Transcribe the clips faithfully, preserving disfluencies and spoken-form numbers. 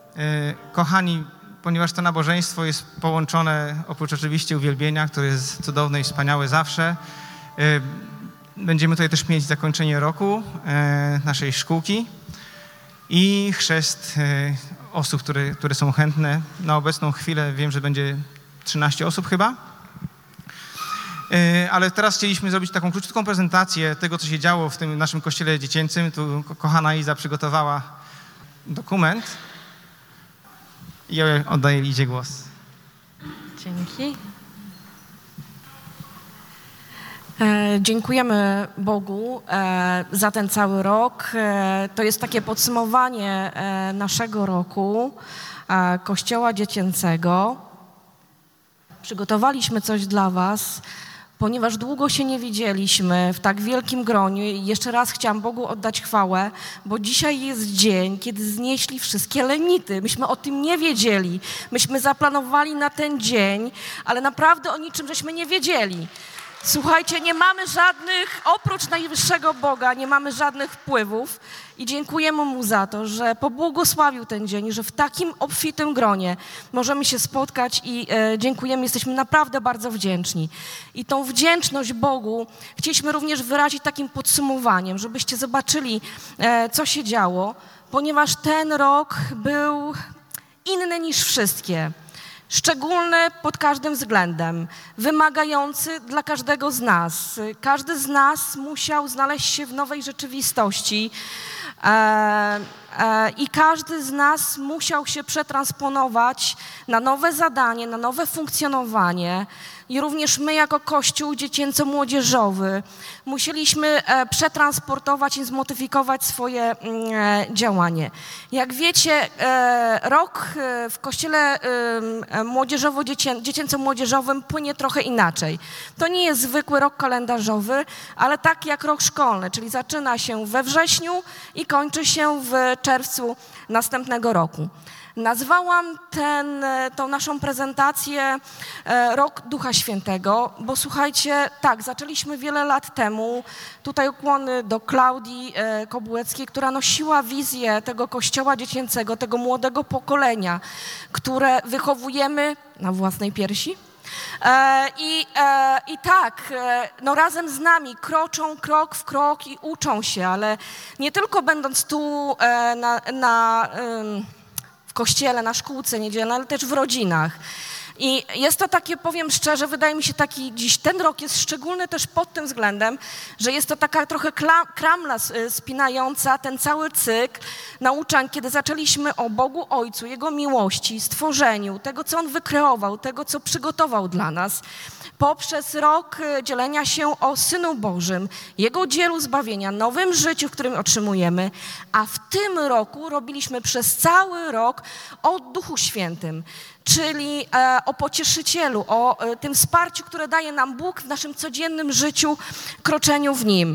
Kochani, ponieważ to nabożeństwo jest połączone, oprócz oczywiście uwielbienia, które jest cudowne i wspaniałe zawsze, będziemy tutaj też mieć zakończenie roku naszej szkółki i chrzest osób, które, które są chętne. Na obecną chwilę wiem, że będzie trzynaście osób chyba. Ale teraz chcieliśmy zrobić taką krótką prezentację tego, co się działo w tym naszym kościele dziecięcym. Tu kochana Iza przygotowała dokument i ja oddaję Lidzie głos. Dzięki. E, dziękujemy Bogu e, za ten cały rok. E, to jest takie podsumowanie e, naszego roku e, Kościoła Dziecięcego. Przygotowaliśmy coś dla was, ponieważ długo się nie widzieliśmy w tak wielkim gronie i jeszcze raz chciałam Bogu oddać chwałę, bo dzisiaj jest dzień, kiedy znieśli wszystkie lenity. Myśmy o tym nie wiedzieli. Myśmy zaplanowali na ten dzień, ale naprawdę o niczym żeśmy nie wiedzieli. Słuchajcie, nie mamy żadnych, oprócz najwyższego Boga, nie mamy żadnych wpływów i dziękujemy Mu za to, że pobłogosławił ten dzień, że w takim obfitym gronie możemy się spotkać i e, dziękujemy, jesteśmy naprawdę bardzo wdzięczni. I tą wdzięczność Bogu chcieliśmy również wyrazić takim podsumowaniem, żebyście zobaczyli, e, co się działo, ponieważ ten rok był inny niż wszystkie. Szczególny pod każdym względem, wymagający dla każdego z nas. Każdy z nas musiał znaleźć się w nowej rzeczywistości e, e, i każdy z nas musiał się przetransponować na nowe zadanie, na nowe funkcjonowanie. I również my jako Kościół dziecięco-młodzieżowy musieliśmy e, przetransportować i zmodyfikować swoje e, działanie. Jak wiecie, e, rok e, w Kościele e, młodzieżowo-dziecię, dziecięco-młodzieżowym płynie trochę inaczej. To nie jest zwykły rok kalendarzowy, ale tak jak rok szkolny, czyli zaczyna się we wrześniu i kończy się w czerwcu następnego roku. Nazwałam ten, tą naszą prezentację e, Rok Ducha Świętego, bo słuchajcie, tak, zaczęliśmy wiele lat temu, tutaj ukłony do Klaudii e, Kobułeckiej, która nosiła wizję tego kościoła dziecięcego, tego młodego pokolenia, które wychowujemy na własnej piersi. E, i, e, I tak, e, no razem z nami kroczą krok w krok i uczą się, ale nie tylko będąc tu e, na... na e, w kościele, na szkółce niedzielnej, ale też w rodzinach. I jest to takie, powiem szczerze, wydaje mi się taki dziś, ten rok jest szczególny też pod tym względem, że jest to taka trochę kramla spinająca ten cały cykl nauczań, kiedy zaczęliśmy o Bogu Ojcu, Jego miłości, stworzeniu, tego, co On wykreował, tego, co przygotował dla nas, poprzez rok dzielenia się o Synu Bożym, Jego dzielu zbawienia, nowym życiu, w którym otrzymujemy, a w tym roku robiliśmy przez cały rok o Duchu Świętym, czyli e, o Pocieszycielu, o e, tym wsparciu, które daje nam Bóg w naszym codziennym życiu, kroczeniu w Nim.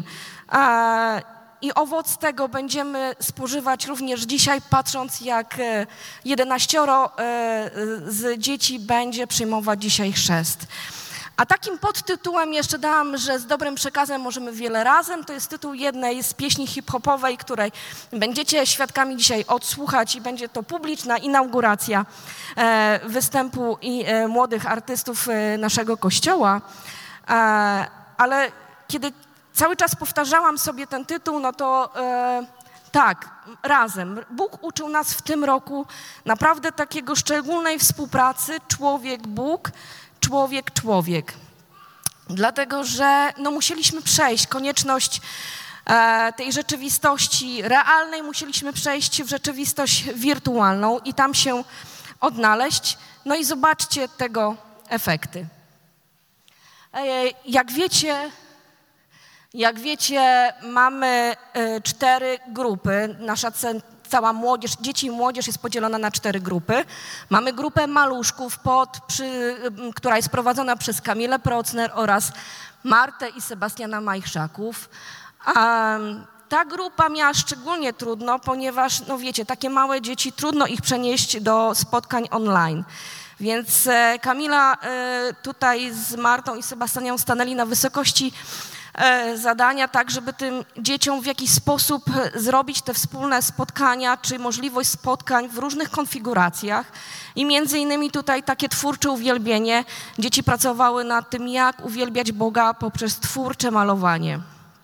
E, I owoc tego będziemy spożywać również dzisiaj, patrząc jak e, jedenaścioro e, z dzieci będzie przyjmować dzisiaj chrzest. A takim podtytułem jeszcze dałam, że z dobrym przekazem możemy wiele razem. To jest tytuł jednej z pieśni hip-hopowej, której będziecie świadkami dzisiaj odsłuchać i będzie to publiczna inauguracja e, występu i e, młodych artystów e, naszego kościoła. E, ale kiedy cały czas powtarzałam sobie ten tytuł, no to e, tak, razem. Bóg uczył nas w tym roku naprawdę takiego szczególnej współpracy człowiek-Bóg, człowiek-człowiek. Dlatego, że no, musieliśmy przejść konieczność e, tej rzeczywistości realnej, musieliśmy przejść w rzeczywistość wirtualną i tam się odnaleźć. No i zobaczcie tego efekty. E, jak wiecie, jak wiecie, mamy e, cztery grupy. Nasza cen- Cała młodzież, dzieci i młodzież jest podzielona na cztery grupy. Mamy grupę maluszków, pod, przy, która jest prowadzona przez Kamilę Procner oraz Martę i Sebastiana Majchrzaków. Um, ta grupa miała szczególnie trudno, ponieważ, no wiecie, takie małe dzieci, trudno ich przenieść do spotkań online. Więc e, Kamila e, tutaj z Martą i Sebastianem stanęli na wysokości e, zadania, tak żeby tym dzieciom w jakiś sposób zrobić te wspólne spotkania, czy możliwość spotkań w różnych konfiguracjach. I między innymi tutaj takie twórcze uwielbienie. Dzieci pracowały nad tym, jak uwielbiać Boga poprzez twórcze malowanie.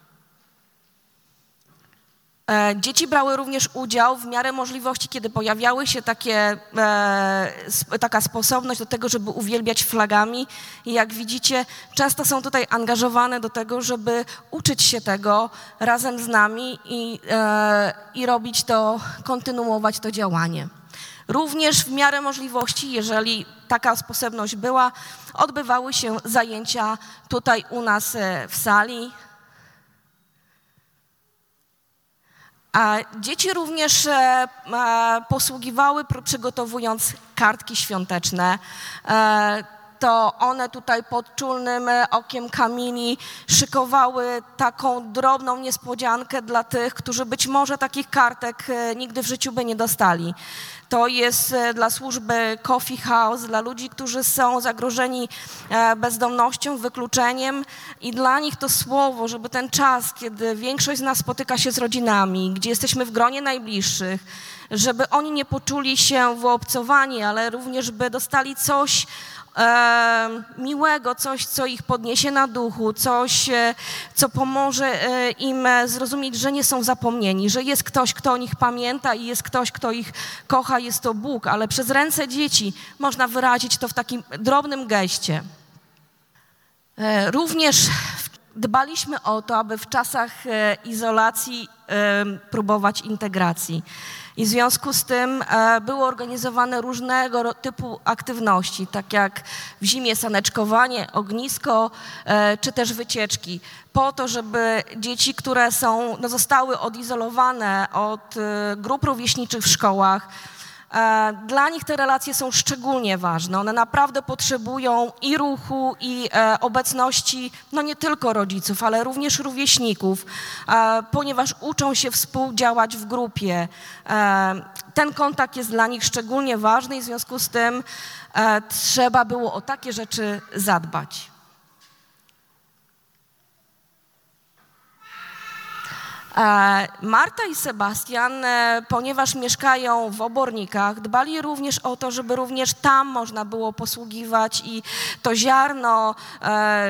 Dzieci brały również udział w miarę możliwości, kiedy pojawiały się takie, e, taka sposobność do tego, żeby uwielbiać flagami. I jak widzicie, często są tutaj angażowane do tego, żeby uczyć się tego razem z nami i, e, i robić to, kontynuować to działanie. Również w miarę możliwości, jeżeli taka sposobność była, odbywały się zajęcia tutaj u nas w sali. A dzieci również e, posługiwały, przygotowując kartki świąteczne. E, to one tutaj pod czulnym okiem Kamili szykowały taką drobną niespodziankę dla tych, którzy być może takich kartek nigdy w życiu by nie dostali. To jest dla służby Coffee House, dla ludzi, którzy są zagrożeni bezdomnością, wykluczeniem i dla nich to słowo, żeby ten czas, kiedy większość z nas spotyka się z rodzinami, gdzie jesteśmy w gronie najbliższych, żeby oni nie poczuli się wyobcowani, ale również by dostali coś E, miłego, coś, co ich podniesie na duchu, coś, e, co pomoże e, im zrozumieć, że nie są zapomnieni, że jest ktoś, kto o nich pamięta i jest ktoś, kto ich kocha, jest to Bóg, ale przez ręce dzieci można wyrazić to w takim drobnym geście. E, również dbaliśmy o to, aby w czasach e, izolacji e, próbować integracji. I w związku z tym e, były organizowane różnego typu aktywności, tak jak w zimie saneczkowanie, ognisko, e, czy też wycieczki, po to, żeby dzieci, które są, no, zostały odizolowane od e, grup rówieśniczych w szkołach, e, dla nich te relacje są szczególnie ważne. One naprawdę potrzebują i ruchu, i e, obecności, no nie tylko rodziców, ale również rówieśników, e, ponieważ uczą się współdziałać w grupie. E, ten kontakt jest dla nich szczególnie ważny i w związku z tym e, trzeba było o takie rzeczy zadbać. Marta i Sebastian, ponieważ mieszkają w Obornikach, dbali również o to, żeby również tam można było posługiwać i to ziarno e,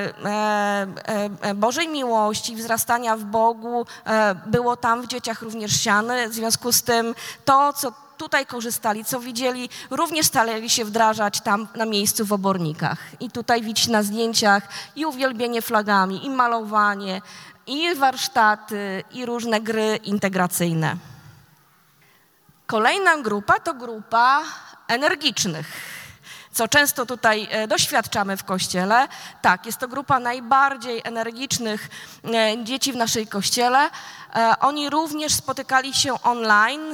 e, Bożej miłości, wzrastania w Bogu e, było tam w dzieciach również siane. W związku z tym to, co tutaj korzystali, co widzieli, również starali się wdrażać tam na miejscu w Obornikach. I tutaj widzieć na zdjęciach i uwielbienie flagami, i malowanie, i warsztaty, i różne gry integracyjne. Kolejna grupa to grupa energicznych, co często tutaj doświadczamy w Kościele. Tak, jest to grupa najbardziej energicznych dzieci w naszej Kościele. Oni również spotykali się online.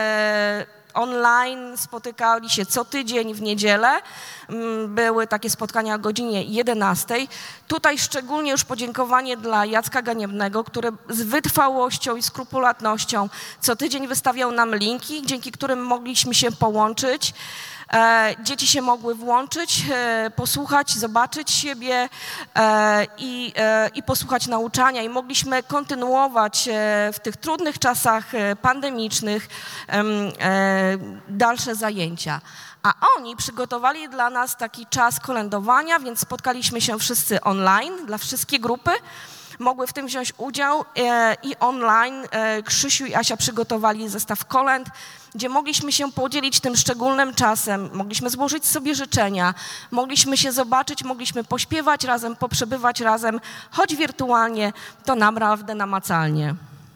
Online spotykali się co tydzień w niedzielę. Były takie spotkania o godzinie jedenastej. Tutaj szczególnie już podziękowanie dla Jacka Ganiebnego, który z wytrwałością i skrupulatnością co tydzień wystawiał nam linki, dzięki którym mogliśmy się połączyć. E, dzieci się mogły włączyć, e, posłuchać, zobaczyć siebie e, i, e, i posłuchać nauczania i mogliśmy kontynuować e, w tych trudnych czasach e, pandemicznych e, e, dalsze zajęcia. A oni przygotowali dla nas taki czas kolędowania, więc spotkaliśmy się wszyscy online, dla wszystkie grupy. Mogły w tym wziąć udział e, i online e, Krzysiu i Asia przygotowali zestaw kolęd, gdzie mogliśmy się podzielić tym szczególnym czasem, mogliśmy złożyć sobie życzenia, mogliśmy się zobaczyć, mogliśmy pośpiewać razem, poprzebywać razem, choć wirtualnie, to naprawdę namacalnie.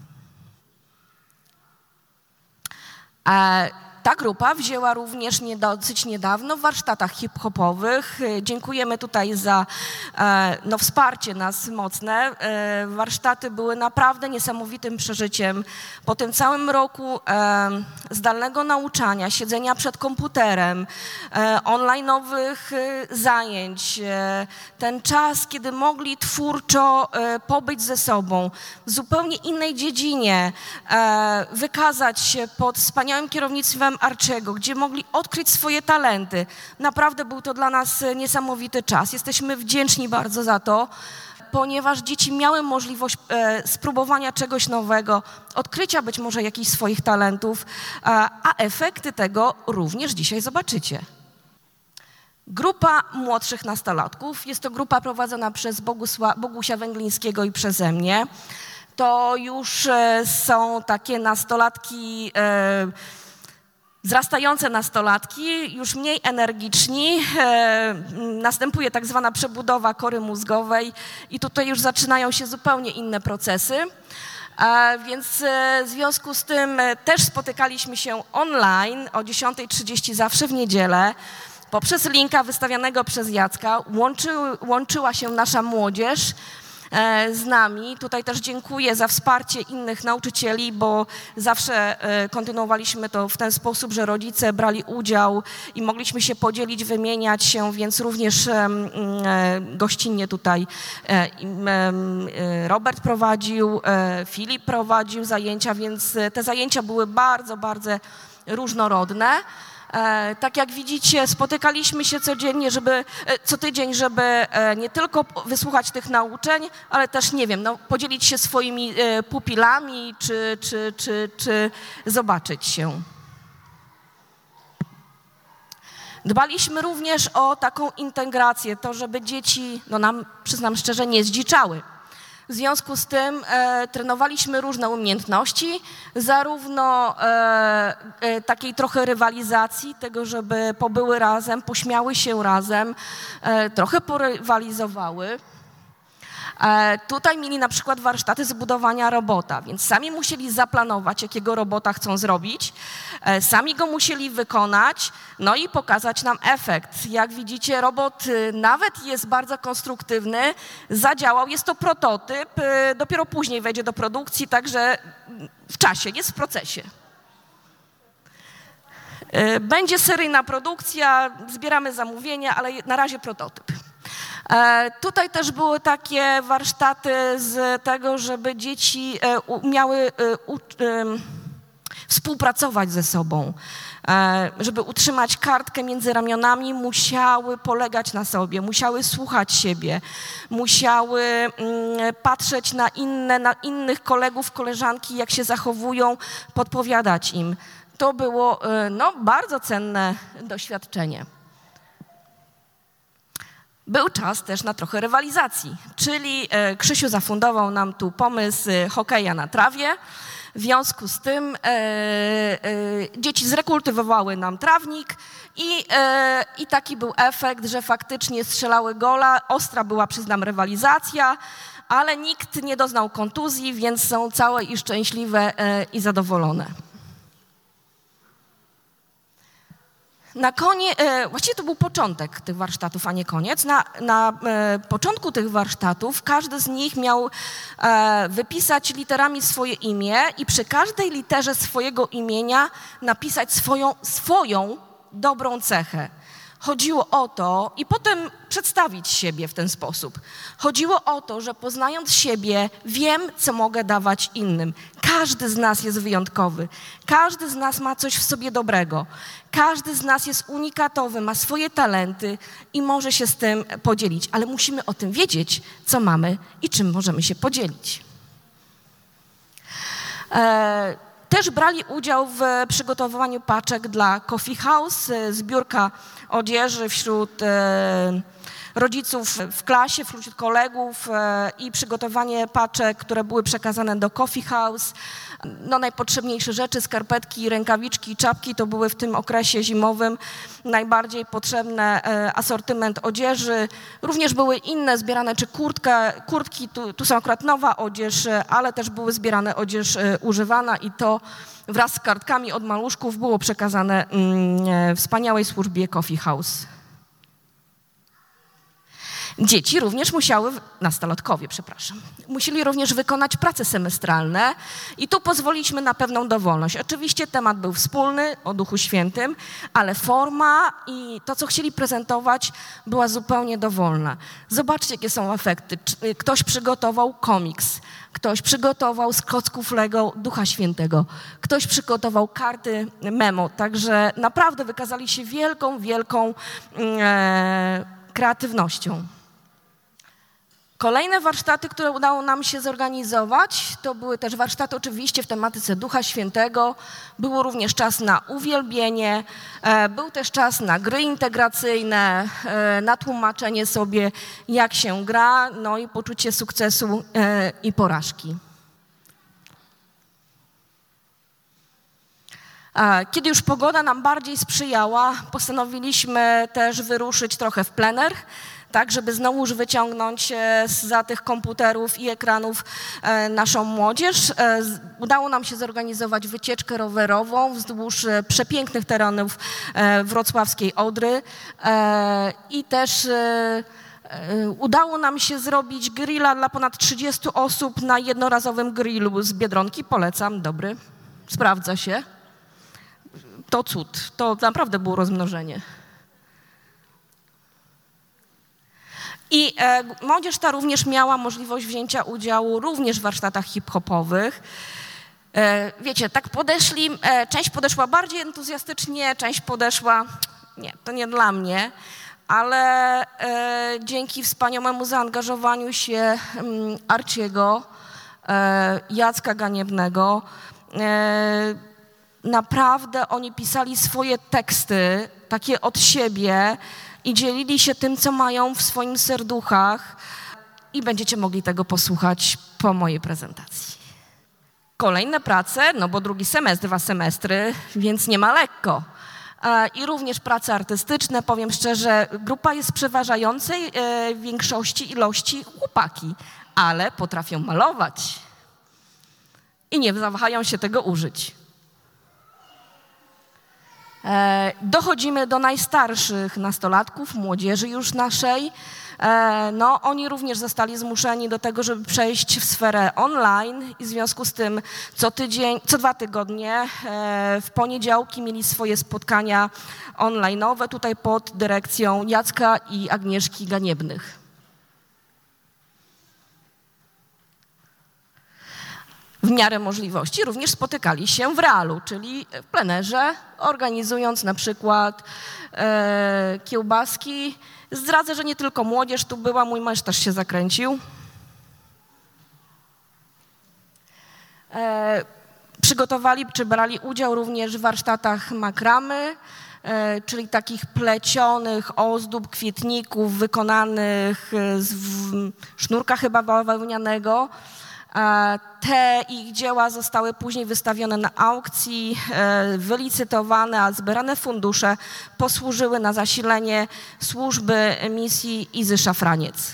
E, Ta grupa wzięła również nie, dosyć niedawno w warsztatach hip-hopowych. Dziękujemy tutaj za no, wsparcie nas mocne. Warsztaty były naprawdę niesamowitym przeżyciem. Po tym całym roku zdalnego nauczania, siedzenia przed komputerem, online'owych zajęć, ten czas, kiedy mogli twórczo pobyć ze sobą w zupełnie innej dziedzinie, wykazać się pod wspaniałym kierownictwem Arczego, gdzie mogli odkryć swoje talenty. Naprawdę był to dla nas niesamowity czas. Jesteśmy wdzięczni bardzo za to. ponieważ dzieci miały możliwość e, spróbowania czegoś nowego, odkrycia być może jakichś swoich talentów, a, a efekty tego również dzisiaj zobaczycie. Grupa młodszych nastolatków, jest to grupa prowadzona przez Bogusła, Bogusia Węglińskiego i przeze mnie. To już e, są takie nastolatki, e, wzrastające nastolatki, już mniej energiczni. E, następuje tak zwana przebudowa kory mózgowej i tutaj już zaczynają się zupełnie inne procesy. E, więc e, w związku z tym e, też spotykaliśmy się online o dziesiątej trzydzieści zawsze w niedzielę. Poprzez linka wystawianego przez Jacka łączy, łączyła się nasza młodzież e, z nami. Tutaj też dziękuję za wsparcie innych nauczycieli, bo zawsze e, kontynuowaliśmy to w ten sposób, że rodzice brali udział i mogliśmy się podzielić, wymieniać się, więc również e, e, gościnnie tutaj e, e, Robert prowadził, e, Filip prowadził zajęcia, więc te zajęcia były bardzo, bardzo różnorodne. E, tak jak widzicie, spotykaliśmy się codziennie, żeby, e, co tydzień, żeby e, nie tylko wysłuchać tych nauczeń, ale też, nie wiem, no, podzielić się swoimi e, pupilami, czy, czy, czy, czy zobaczyć się. Dbaliśmy również o taką integrację, to żeby dzieci, no nam, przyznam szczerze, nie zdziczały. W związku z tym e, trenowaliśmy różne umiejętności, zarówno e, e, takiej trochę rywalizacji, tego, żeby pobyły razem, pośmiały się razem, e, trochę porywalizowały. E, tutaj mieli na przykład warsztaty zbudowania robota, więc sami musieli zaplanować, jakiego robota chcą zrobić, e, sami go musieli wykonać, no i pokazać nam efekt. Jak widzicie, robot y, nawet jest bardzo konstruktywny, zadziałał, jest to prototyp, y, dopiero później wejdzie do produkcji, także w czasie, jest w procesie. Y, będzie seryjna produkcja, zbieramy zamówienia, ale na razie prototyp. E, tutaj też były takie warsztaty z tego, żeby dzieci e, u, miały e, u, e, współpracować ze sobą. E, żeby utrzymać kartkę między ramionami, musiały polegać na sobie, musiały słuchać siebie, musiały mm, patrzeć na, inne, na innych kolegów, koleżanki, jak się zachowują, podpowiadać im. To było e, no, bardzo cenne doświadczenie. Był czas też na trochę rywalizacji, czyli e, Krzysiu zafundował nam tu pomysł e, hokeja na trawie. W związku z tym e, e, dzieci zrekultywowały nam trawnik i, e, i taki był efekt, że faktycznie strzelały gola. Ostra była, przyznam, rywalizacja, ale nikt nie doznał kontuzji, więc są całe i szczęśliwe e, i zadowolone. Na koniec, właściwie to był początek tych warsztatów, a nie koniec. Na, na e, początku tych warsztatów każdy z nich miał e, wypisać literami swoje imię i przy każdej literze swojego imienia napisać swoją, swoją dobrą cechę. Chodziło o to, i potem przedstawić siebie w ten sposób. Chodziło o to, że poznając siebie, wiem, co mogę dawać innym. Każdy z nas jest wyjątkowy. Każdy z nas ma coś w sobie dobrego. Każdy z nas jest unikatowy, ma swoje talenty i może się z tym podzielić. Ale musimy o tym wiedzieć, co mamy i czym możemy się podzielić. E Też brali udział w przygotowywaniu paczek dla Coffee House, zbiórka odzieży wśród e, rodziców w klasie, wśród kolegów e, i przygotowanie paczek, które były przekazane do Coffee House. No, najpotrzebniejsze rzeczy, skarpetki, rękawiczki, czapki to były w tym okresie zimowym najbardziej potrzebne, e, asortyment odzieży. Również były inne zbierane, czy kurtka, kurtki, tu, tu są akurat nowa odzież, ale też były zbierane odzież e, używana i to wraz z kartkami od maluszków było przekazane mm, wspaniałej służbie Coffee House. Dzieci również musiały, nastolatkowie, przepraszam, musieli również wykonać prace semestralne i tu pozwoliliśmy na pewną dowolność. Oczywiście temat był wspólny, o Duchu Świętym, ale forma i to, co chcieli prezentować, była zupełnie dowolna. Zobaczcie, jakie są efekty. Ktoś przygotował komiks, ktoś przygotował z klocków Lego Ducha Świętego, ktoś przygotował karty memo, także naprawdę wykazali się wielką, wielką e, kreatywnością. Kolejne warsztaty, które udało nam się zorganizować, to były też warsztaty oczywiście w tematyce Ducha Świętego. Było również czas na uwielbienie, był też czas na gry integracyjne, na tłumaczenie sobie, jak się gra, no i poczucie sukcesu i porażki. Kiedy już pogoda nam bardziej sprzyjała, postanowiliśmy też wyruszyć trochę w plener, tak, żeby znowuż wyciągnąć zza tych komputerów i ekranów naszą młodzież. Udało nam się zorganizować wycieczkę rowerową wzdłuż przepięknych terenów wrocławskiej Odry i też udało nam się zrobić grilla dla ponad trzydziestu osób na jednorazowym grillu z Biedronki. Polecam, dobry, sprawdza się. To cud, to naprawdę było rozmnożenie. I e, młodzież ta również miała możliwość wzięcia udziału również w warsztatach hip-hopowych. E, wiecie, tak podeszli, e, część podeszła bardziej entuzjastycznie, część podeszła, nie, to nie dla mnie, ale e, dzięki wspaniałemu zaangażowaniu się um, Arciego, e, Jacka Ganiebnego, e, naprawdę oni pisali swoje teksty, takie od siebie, i dzielili się tym, co mają w swoim serduchach, i będziecie mogli tego posłuchać po mojej prezentacji. Kolejne prace, no bo drugi semestr, dwa semestry, więc nie ma lekko. I również prace artystyczne, powiem szczerze, grupa jest przeważającej większości ilości chłopaki, ale potrafią malować i nie wahają się tego użyć. Dochodzimy do najstarszych nastolatków, młodzieży już naszej. No, oni również zostali zmuszeni do tego, żeby przejść w sferę online i w związku z tym co tydzień, co dwa tygodnie w poniedziałki mieli swoje spotkania online'owe tutaj pod dyrekcją Jacka i Agnieszki Ganiebnych. W miarę możliwości również spotykali się w realu, czyli w plenerze, organizując na przykład e, kiełbaski. Zdradzę, że nie tylko młodzież tu była, mój mąż też się zakręcił. E, przygotowali czy brali udział również w warsztatach makramy, e, czyli takich plecionych ozdób, kwietników wykonanych z w, sznurka chyba bawełnianego. Te ich dzieła zostały później wystawione na aukcji, wylicytowane, a zbierane fundusze posłużyły na zasilenie służby misji Izy Szafraniec.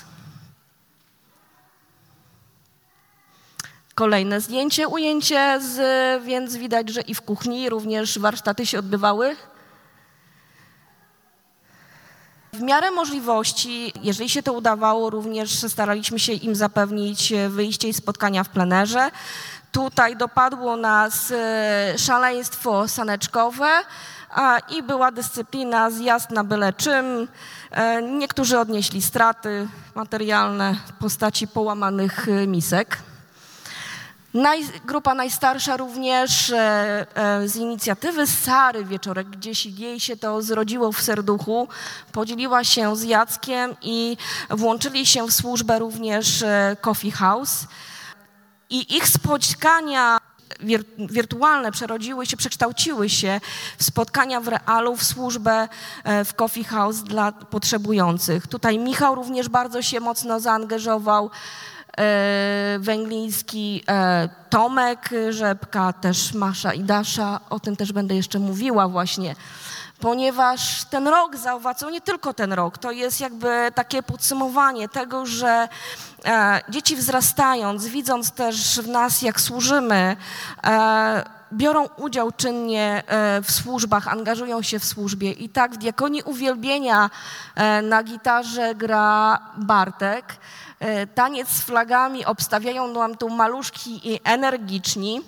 Kolejne zdjęcie, ujęcie, z, więc widać, że i w kuchni również warsztaty się odbywały. W miarę możliwości, jeżeli się to udawało, również staraliśmy się im zapewnić wyjście i spotkania w plenerze. Tutaj dopadło nas szaleństwo saneczkowe i była dyscyplina zjazd na byle czym. Niektórzy odnieśli straty materialne w postaci połamanych misek. Naj, grupa najstarsza również e, e, z inicjatywy Sary Wieczorek, gdzieś jej się to zrodziło w serduchu, podzieliła się z Jackiem i włączyli się w służbę również e, Coffee House. I ich spotkania wir, wirtualne przerodziły się, przekształciły się w spotkania w realu, w służbę e, w Coffee House dla potrzebujących. Tutaj Michał również bardzo się mocno zaangażował. Węgliński, Tomek Rzepka, też Masza i Dasza, o tym też będę jeszcze mówiła właśnie, ponieważ ten rok zaowocował, nie tylko ten rok, to jest jakby takie podsumowanie tego, że dzieci wzrastając, widząc też w nas, jak służymy, biorą udział czynnie w służbach, angażują się w służbie. I tak w Diakonii Uwielbienia na gitarze gra Bartek. Taniec z flagami obstawiają nam tu maluszki i energiczni.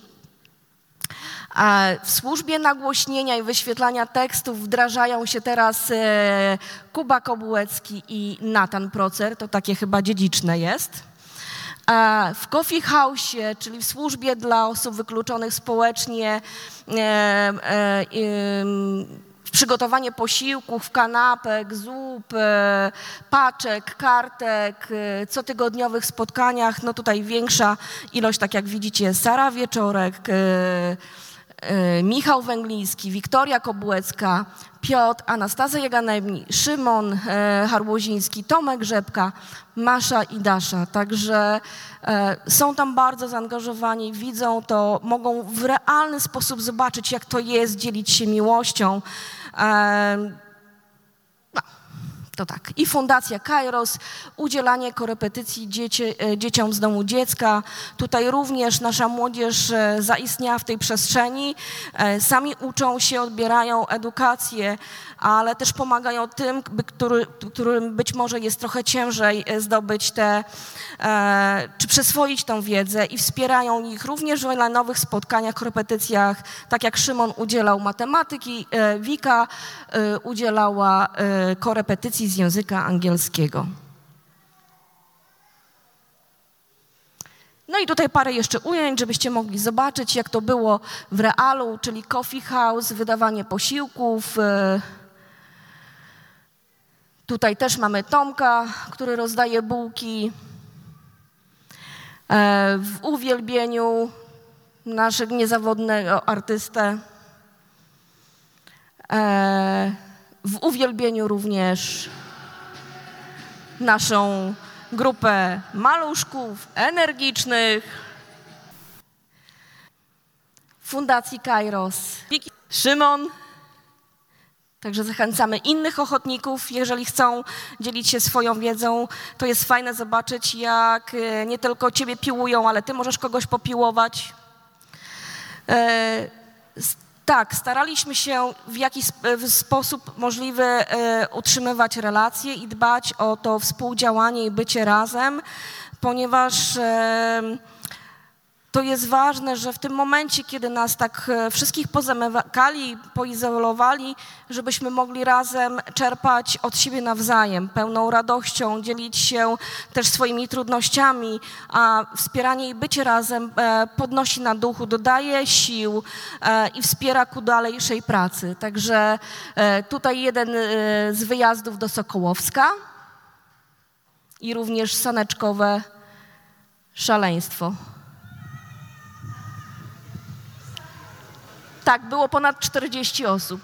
W służbie nagłośnienia i wyświetlania tekstów wdrażają się teraz Kuba Kobułecki i Natan Procer. To takie chyba dziedziczne jest. W Coffee House, czyli w służbie dla osób wykluczonych społecznie, przygotowanie posiłków, kanapek, zup, e, paczek, kartek, e, cotygodniowych spotkaniach. No tutaj większa ilość, tak jak widzicie, Sara Wieczorek, e, e, Michał Węgliński, Wiktoria Kobłecka, Piotr, Anastazja Jaganewni, Szymon e, Harłoziński, Tomek Rzepka, Masza i Dasza. Także e, są tam bardzo zaangażowani, widzą to, mogą w realny sposób zobaczyć, jak to jest dzielić się miłością. E, no, to tak. I Fundacja Kairos, udzielanie korepetycji dzieci, e, dzieciom z domu dziecka. Tutaj również nasza młodzież e, zaistniała w tej przestrzeni. E, sami uczą się, odbierają edukację, ale też pomagają tym, by, który, którym być może jest trochę ciężej zdobyć te, e, czy przyswoić tą wiedzę i wspierają ich również w online'owych spotkaniach, korepetycjach, tak jak Szymon udzielał matematyki, e, Wika e, udzielała e, korepetycji z języka angielskiego. No i tutaj parę jeszcze ujęć, żebyście mogli zobaczyć, jak to było w realu, czyli coffee house, wydawanie posiłków. E, Tutaj też mamy Tomka, który rozdaje bułki. E, w uwielbieniu naszego niezawodnego artystę. E, w uwielbieniu również naszą grupę maluszków energicznych. Fundacji Kairos. Szymon. Także zachęcamy innych ochotników, jeżeli chcą dzielić się swoją wiedzą. To jest fajne zobaczyć, jak nie tylko ciebie piłują, ale ty możesz kogoś popiłować. E, tak, staraliśmy się w jakiś sposób możliwy e, utrzymywać relacje i dbać o to współdziałanie i bycie razem, ponieważ e, to jest ważne, że w tym momencie, kiedy nas tak wszystkich pozamykali, poizolowali, żebyśmy mogli razem czerpać od siebie nawzajem, pełną radością, dzielić się też swoimi trudnościami, a wspieranie i bycie razem podnosi na duchu, dodaje sił i wspiera ku dalszej pracy. Także tutaj jeden z wyjazdów do Sokołowska i również saneczkowe szaleństwo. Tak, było ponad czterdzieści osób.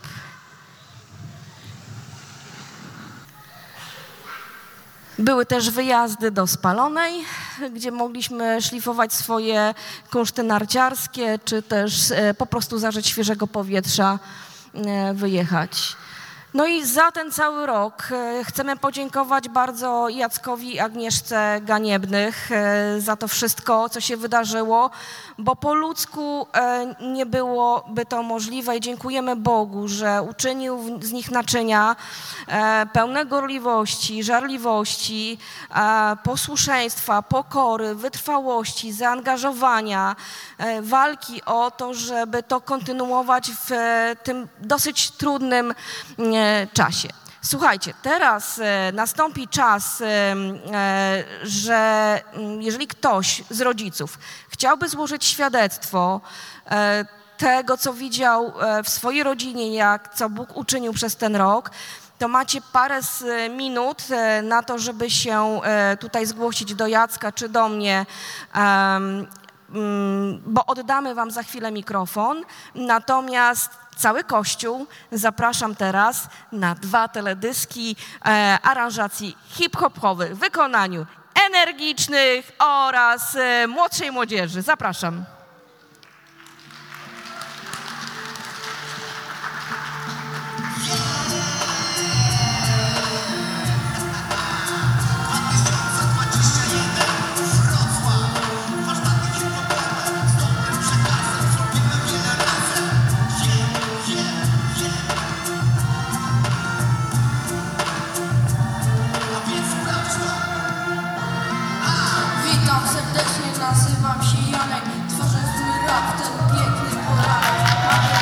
Były też wyjazdy do Spalonej, gdzie mogliśmy szlifować swoje kunszty narciarskie, czy też po prostu zażyć świeżego powietrza, wyjechać. No i za ten cały rok chcemy podziękować bardzo Jackowi i Agnieszce Ganiebnych za to wszystko, co się wydarzyło, bo po ludzku nie byłoby to możliwe i dziękujemy Bogu, że uczynił z nich naczynia pełne gorliwości, żarliwości, posłuszeństwa, pokory, wytrwałości, zaangażowania, walki o to, żeby to kontynuować w tym dosyć trudnym czasie. Słuchajcie, teraz e, nastąpi czas, e, e, że jeżeli ktoś z rodziców chciałby złożyć świadectwo e, tego, co widział e, w swojej rodzinie, jak co Bóg uczynił przez ten rok, to macie parę z minut e, na to, żeby się e, tutaj zgłosić do Jacka czy do mnie, e, bo oddamy wam za chwilę mikrofon. Natomiast cały Kościół zapraszam teraz na dwa teledyski e, aranżacji hip-hopowych w wykonaniu energicznych oraz e, młodszej młodzieży. Zapraszam. Nazywam się Janek, tworzę swój rap, ten piękny poranek.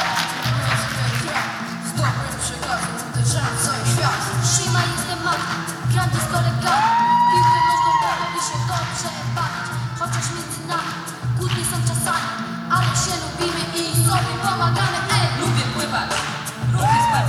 Z dobrym przekazem uderzam cały świat. Shima jestem mam, grandy z kolegami. Piłkę nożną bawi się dobrze bawić. Chociaż między nami kłótnie są czasami, ale się lubimy i sobie pomagamy. Ej! Lubię pływać, lubię spać.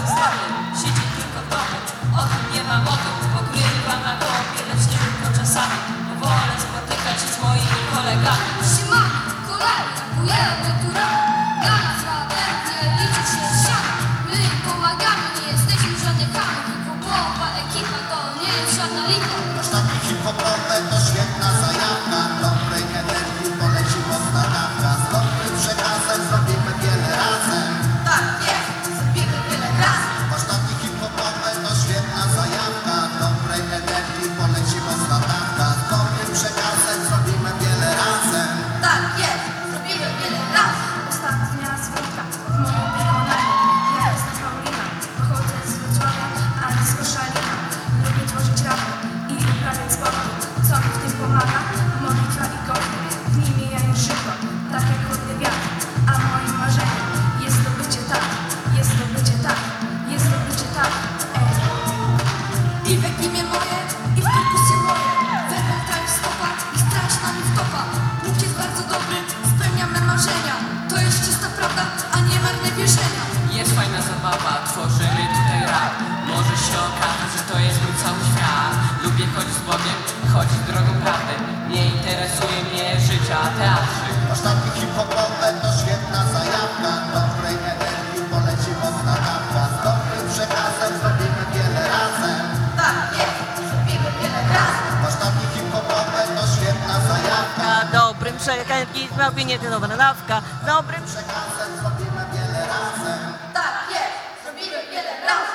chodzi z Bogiem, chodzi drogą prawdy. Nie interesuje mnie życia teatrzyk. Warsztaty hip-hopowe to świetna zajawka, dobrej energii poleci mocna dawka. Z dobrym przekazem zrobimy wiele razem. Tak jest, zrobimy wiele razem. Warsztaty hip-hopowe to świetna zajawka, Dobrym przekazem zrobimy dobra dawka. Dobrym przekazem zrobimy wiele razem. Tak jest, zrobimy wiele razem.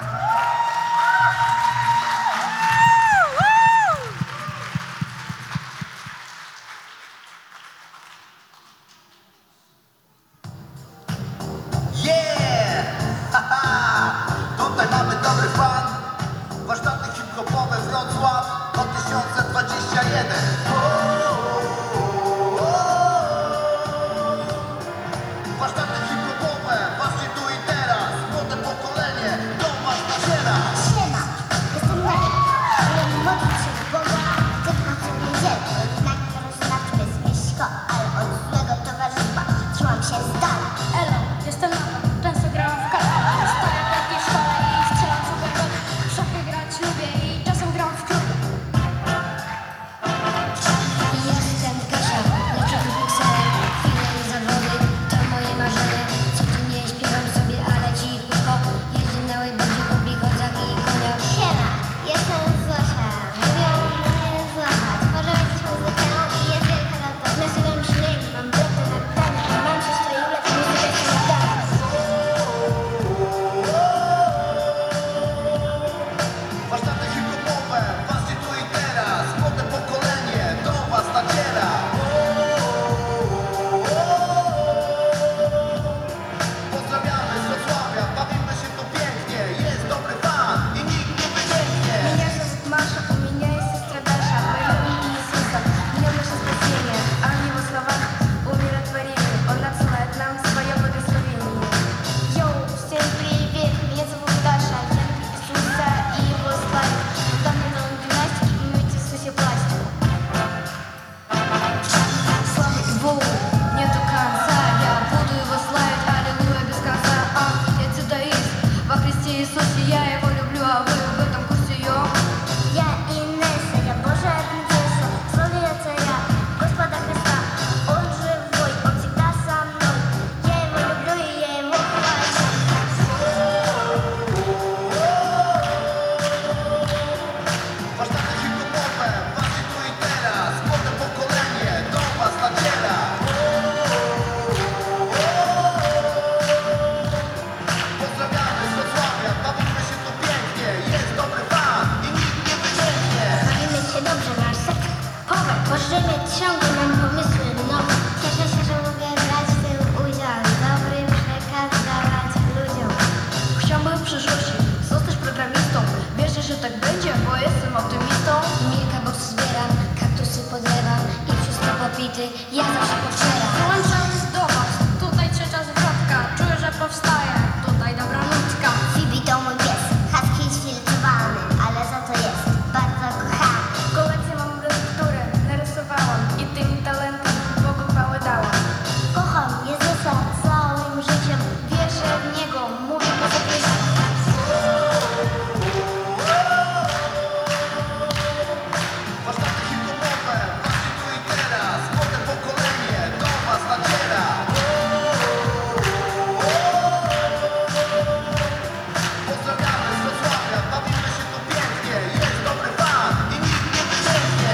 Yeah! Haha! Tutaj mamy dobry fan. Warsztaty hip-hopowe Wrocław dwa tysiące dwudziesty pierwszy. Warsztaty hip-hopowe właśnie tu i teraz. Młode pokolenie do was naciera. Siema, jestem Marek, ale modlić się do Boga, chcę pracę w niedzielę. Jednak rozznaczmy z wieśko, ale od złego towarzystwa trzymam się z dala. Elo, jestem nowa, często grałam w kartę. Stoję w jakiejś szkole i strzelam super gole. W szachy grać lubię i czasem gram w klubie. Jestem Kasia, leczę bukserem, chwile i zawody, to moje marzenie. Codziennie śpiewam sobie, ale cichutko, jeżdżę na wakeboardzie, kupi kozak i konia. Siema, jestem Zosia, mówią mnie Zosia. Tworzymy coś muzykę i jest wielka lata. Nazywam się Lady, mam brata na pytania, mam siostrę Julę, to muzykę się nadaje. Warsztaty hip-hopowe właśnie tu i teraz. Młode pokolenie do was naciera. Pozdrawiamy z Wrocławia, bawimy się tu pięknie. Jest dobry fan i nikt nie wycieknie. Меня зовут Маша, у меня есть сестра Даша, мы любим Иисуса, в нем наше спасение, а в его словах умиротворение, он отсылает нам свое благословение. Йоу, всем привет, меня зовут Даша, я люблю Иисуса и его славить, там мне на гимнастике и в Иисусе пластику. Слава его, нету конца, я буду его славить, аллилуйя без конца, а, я дзюдоист, во Христе Иисусе я его люблю, а вы в этом курсе, йо. Я Инесса, я Божья принцесса, славлю царя, Господа Христа, он живой, он всегда со мной, я его люблю и я его хвалю. Warsztaty hip-hopowe właśnie tu i teraz. Młode pokolenie do was naciera. Pozdrawiamy z Wrocławia, bawimy się tu pięknie. Jest dobry fan i nikt nie wycieknie. Bawimy się dobrze, nasz sektor chowa, tworzymy ciągle, mam pomysły nowe. Cieszę się, że mogę brać w tym udział, dobry przekaz dawać ludziom. Chciałbym w przyszłości zostać programistą. Wierzę, że tak będzie, bo jestem optymistą. Milka boksy zbieram, kaktusy podlewam i wszystko popity, ja zawsze powcieram. Dołączam do was, tutaj trzecia zwrotka. Czuję, że powstaje, tutaj dobra nutka. Fibi to mój pies, husky sfiltrowany, ale za to jest bardzo kochany. W kolekcji mam które narysowałam i tym talentem Bogu chwałę dałam. Kocham Jezusa całym życiem, wierzę w Niego, mówię po zapieśniu. Warsztaty hip-hopowe właśnie tu i teraz. Młode pokolenie do was naciera. Pozdrawiamy z Wrocławia, bawimy się tu pięknie. Jest dobry fan i nikt nie wycieknie.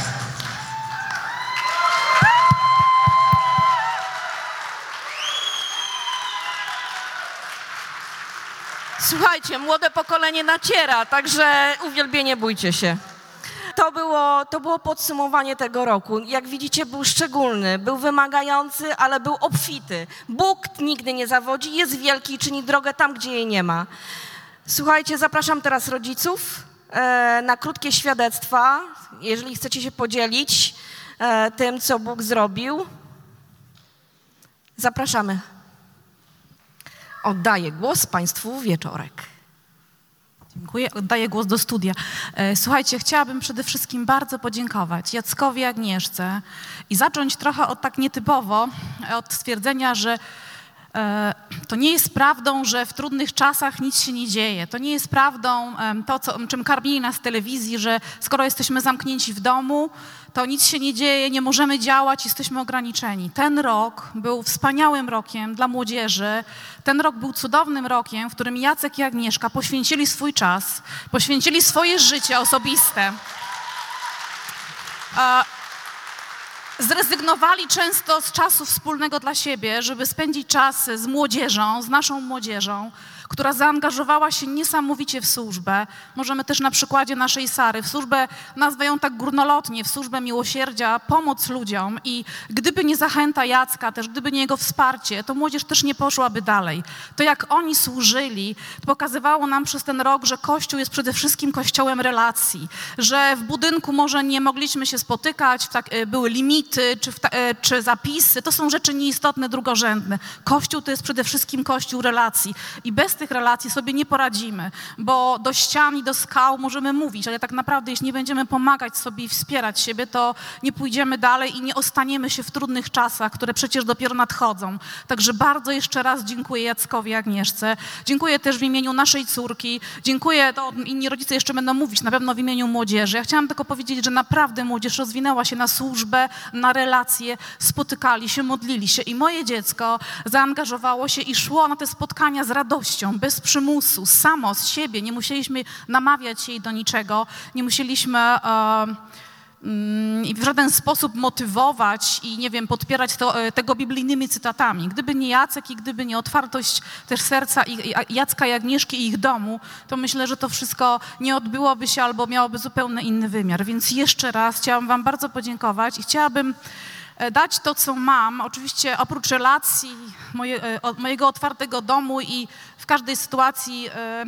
Słuchajcie, młode pokolenie naciera, także uwielbienie, bójcie się. To było, to było podsumowanie tego roku. Jak widzicie, był szczególny, był wymagający, ale był obfity. Bóg nigdy nie zawodzi, jest wielki i czyni drogę tam, gdzie jej nie ma. Słuchajcie, zapraszam teraz rodziców e, na krótkie świadectwa, jeżeli chcecie się podzielić e, tym, co Bóg zrobił. Zapraszamy. Oddaję głos Państwu Wieczorek. Dziękuję. Oddaję głos do studia. E, Słuchajcie, chciałabym przede wszystkim bardzo podziękować Jackowi i Agnieszce i zacząć trochę od tak nietypowo, od stwierdzenia, że E, To nie jest prawdą, że w trudnych czasach nic się nie dzieje. To nie jest prawdą em, to, co, czym karmili nas w telewizji, że skoro jesteśmy zamknięci w domu, to nic się nie dzieje, nie możemy działać, jesteśmy ograniczeni. Ten rok był wspaniałym rokiem dla młodzieży. Ten rok był cudownym rokiem, w którym Jacek i Agnieszka poświęcili swój czas, poświęcili swoje życie osobiste. A Zrezygnowali często z czasu wspólnego dla siebie, żeby spędzić czas z młodzieżą, z naszą młodzieżą, która zaangażowała się niesamowicie w służbę. Możemy też na przykładzie naszej Sary, w służbę, nazwę ją tak górnolotnie, w służbę miłosierdzia, pomoc ludziom i gdyby nie zachęta Jacka, też gdyby nie jego wsparcie, to młodzież też nie poszłaby dalej. To jak oni służyli, to pokazywało nam przez ten rok, że Kościół jest przede wszystkim kościołem relacji, że w budynku może nie mogliśmy się spotykać, tak, były limity czy, w, czy zapisy, to są rzeczy nieistotne, drugorzędne. Kościół to jest przede wszystkim kościół relacji i bez tych relacji sobie nie poradzimy, bo do ścian i do skał możemy mówić, ale tak naprawdę jeśli nie będziemy pomagać sobie i wspierać siebie, to nie pójdziemy dalej i nie ostaniemy się w trudnych czasach, które przecież dopiero nadchodzą. Także bardzo jeszcze raz dziękuję Jackowi i Agnieszce. Dziękuję też w imieniu naszej córki. Dziękuję, to inni rodzice jeszcze będą mówić, na pewno w imieniu młodzieży. Ja chciałam tylko powiedzieć, że naprawdę młodzież rozwinęła się na służbę, na relacje, spotykali się, modlili się i moje dziecko zaangażowało się i szło na te spotkania z radością, bez przymusu, samo z siebie. Nie musieliśmy namawiać jej do niczego, nie musieliśmy e, mm, w żaden sposób motywować i, nie wiem, podpierać to, e, tego biblijnymi cytatami. Gdyby nie Jacek i gdyby nie otwartość też serca i, i Jacka i Agnieszki i ich domu, to myślę, że to wszystko nie odbyłoby się albo miałoby zupełnie inny wymiar. Więc jeszcze raz chciałam wam bardzo podziękować i chciałabym dać to, co mam, oczywiście oprócz relacji, moje, mojego otwartego domu i w każdej sytuacji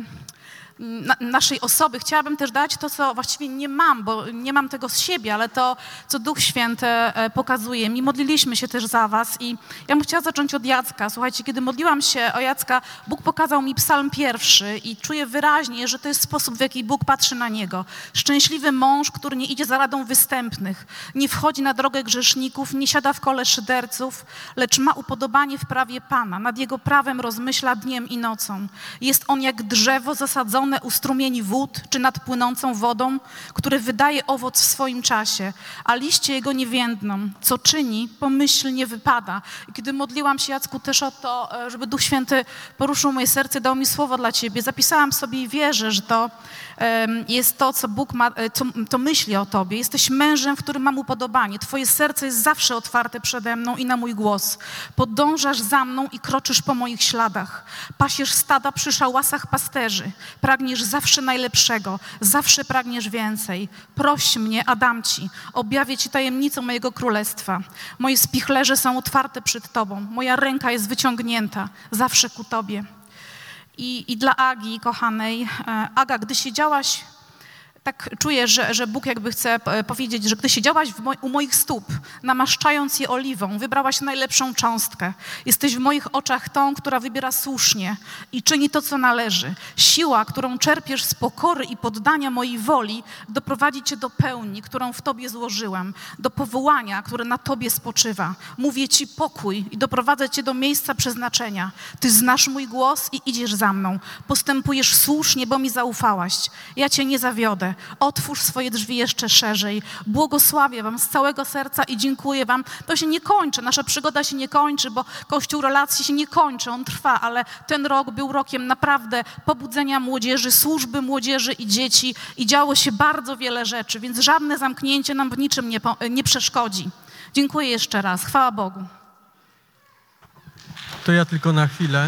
na, naszej osoby, chciałabym też dać to, co właściwie nie mam, bo nie mam tego z siebie, ale to, co Duch Święty pokazuje mi. Modliliśmy się też za was i ja bym chciała zacząć od Jacka. Słuchajcie, kiedy modliłam się o Jacka, Bóg pokazał mi psalm pierwszy i czuję wyraźnie, że to jest sposób, w jaki Bóg patrzy na niego. Szczęśliwy mąż, który nie idzie za radą występnych, nie wchodzi na drogę grzeszników, nie siada w kole szyderców, lecz ma upodobanie w prawie Pana. Nad jego prawem rozmyśla dniem i nocą. Jest on jak drzewo zasadzone u strumieni wód, czy nad płynącą wodą, które wydaje owoc w swoim czasie, a liście jego nie więdną. Co czyni, pomyślnie wypada. I kiedy modliłam się, Jacku, też o to, żeby Duch Święty poruszył moje serce, dał mi słowo dla ciebie, zapisałam sobie i wierzę, że to um, jest to, co Bóg ma, co, to myśli o tobie. Jesteś mężem, w którym mam upodobanie. Twoje serce jest zawsze otwarte przede mną i na mój głos. Podążasz za mną i kroczysz po moich śladach. Pasiesz stada przy szałasach pasterzy. Pragniesz zawsze najlepszego, zawsze pragniesz więcej. Proś mnie, a dam ci. Objawię ci tajemnicę mojego królestwa. Moje spichlerze są otwarte przed tobą. Moja ręka jest wyciągnięta, zawsze ku tobie. I, i dla Agi, kochanej, Aga, gdy siedziałaś, tak czuję, że, że Bóg jakby chce powiedzieć, że gdy siedziałaś w moj, u moich stóp, namaszczając je oliwą, wybrałaś najlepszą cząstkę. Jesteś w moich oczach tą, która wybiera słusznie i czyni to, co należy. Siła, którą czerpiesz z pokory i poddania mojej woli, doprowadzi cię do pełni, którą w tobie złożyłem, do powołania, które na tobie spoczywa. Mówię ci pokój i doprowadzę cię do miejsca przeznaczenia. Ty znasz mój głos i idziesz za mną. Postępujesz słusznie, bo mi zaufałaś. Ja cię nie zawiodę. Otwórz swoje drzwi jeszcze szerzej. Błogosławię wam z całego serca i dziękuję wam. To się nie kończy, nasza przygoda się nie kończy, bo Kościół relacji się nie kończy, on trwa, ale ten rok był rokiem naprawdę pobudzenia młodzieży, służby młodzieży i dzieci i działo się bardzo wiele rzeczy, więc żadne zamknięcie nam w niczym nie, nie przeszkodzi. Dziękuję jeszcze raz. Chwała Bogu. To ja tylko na chwilę,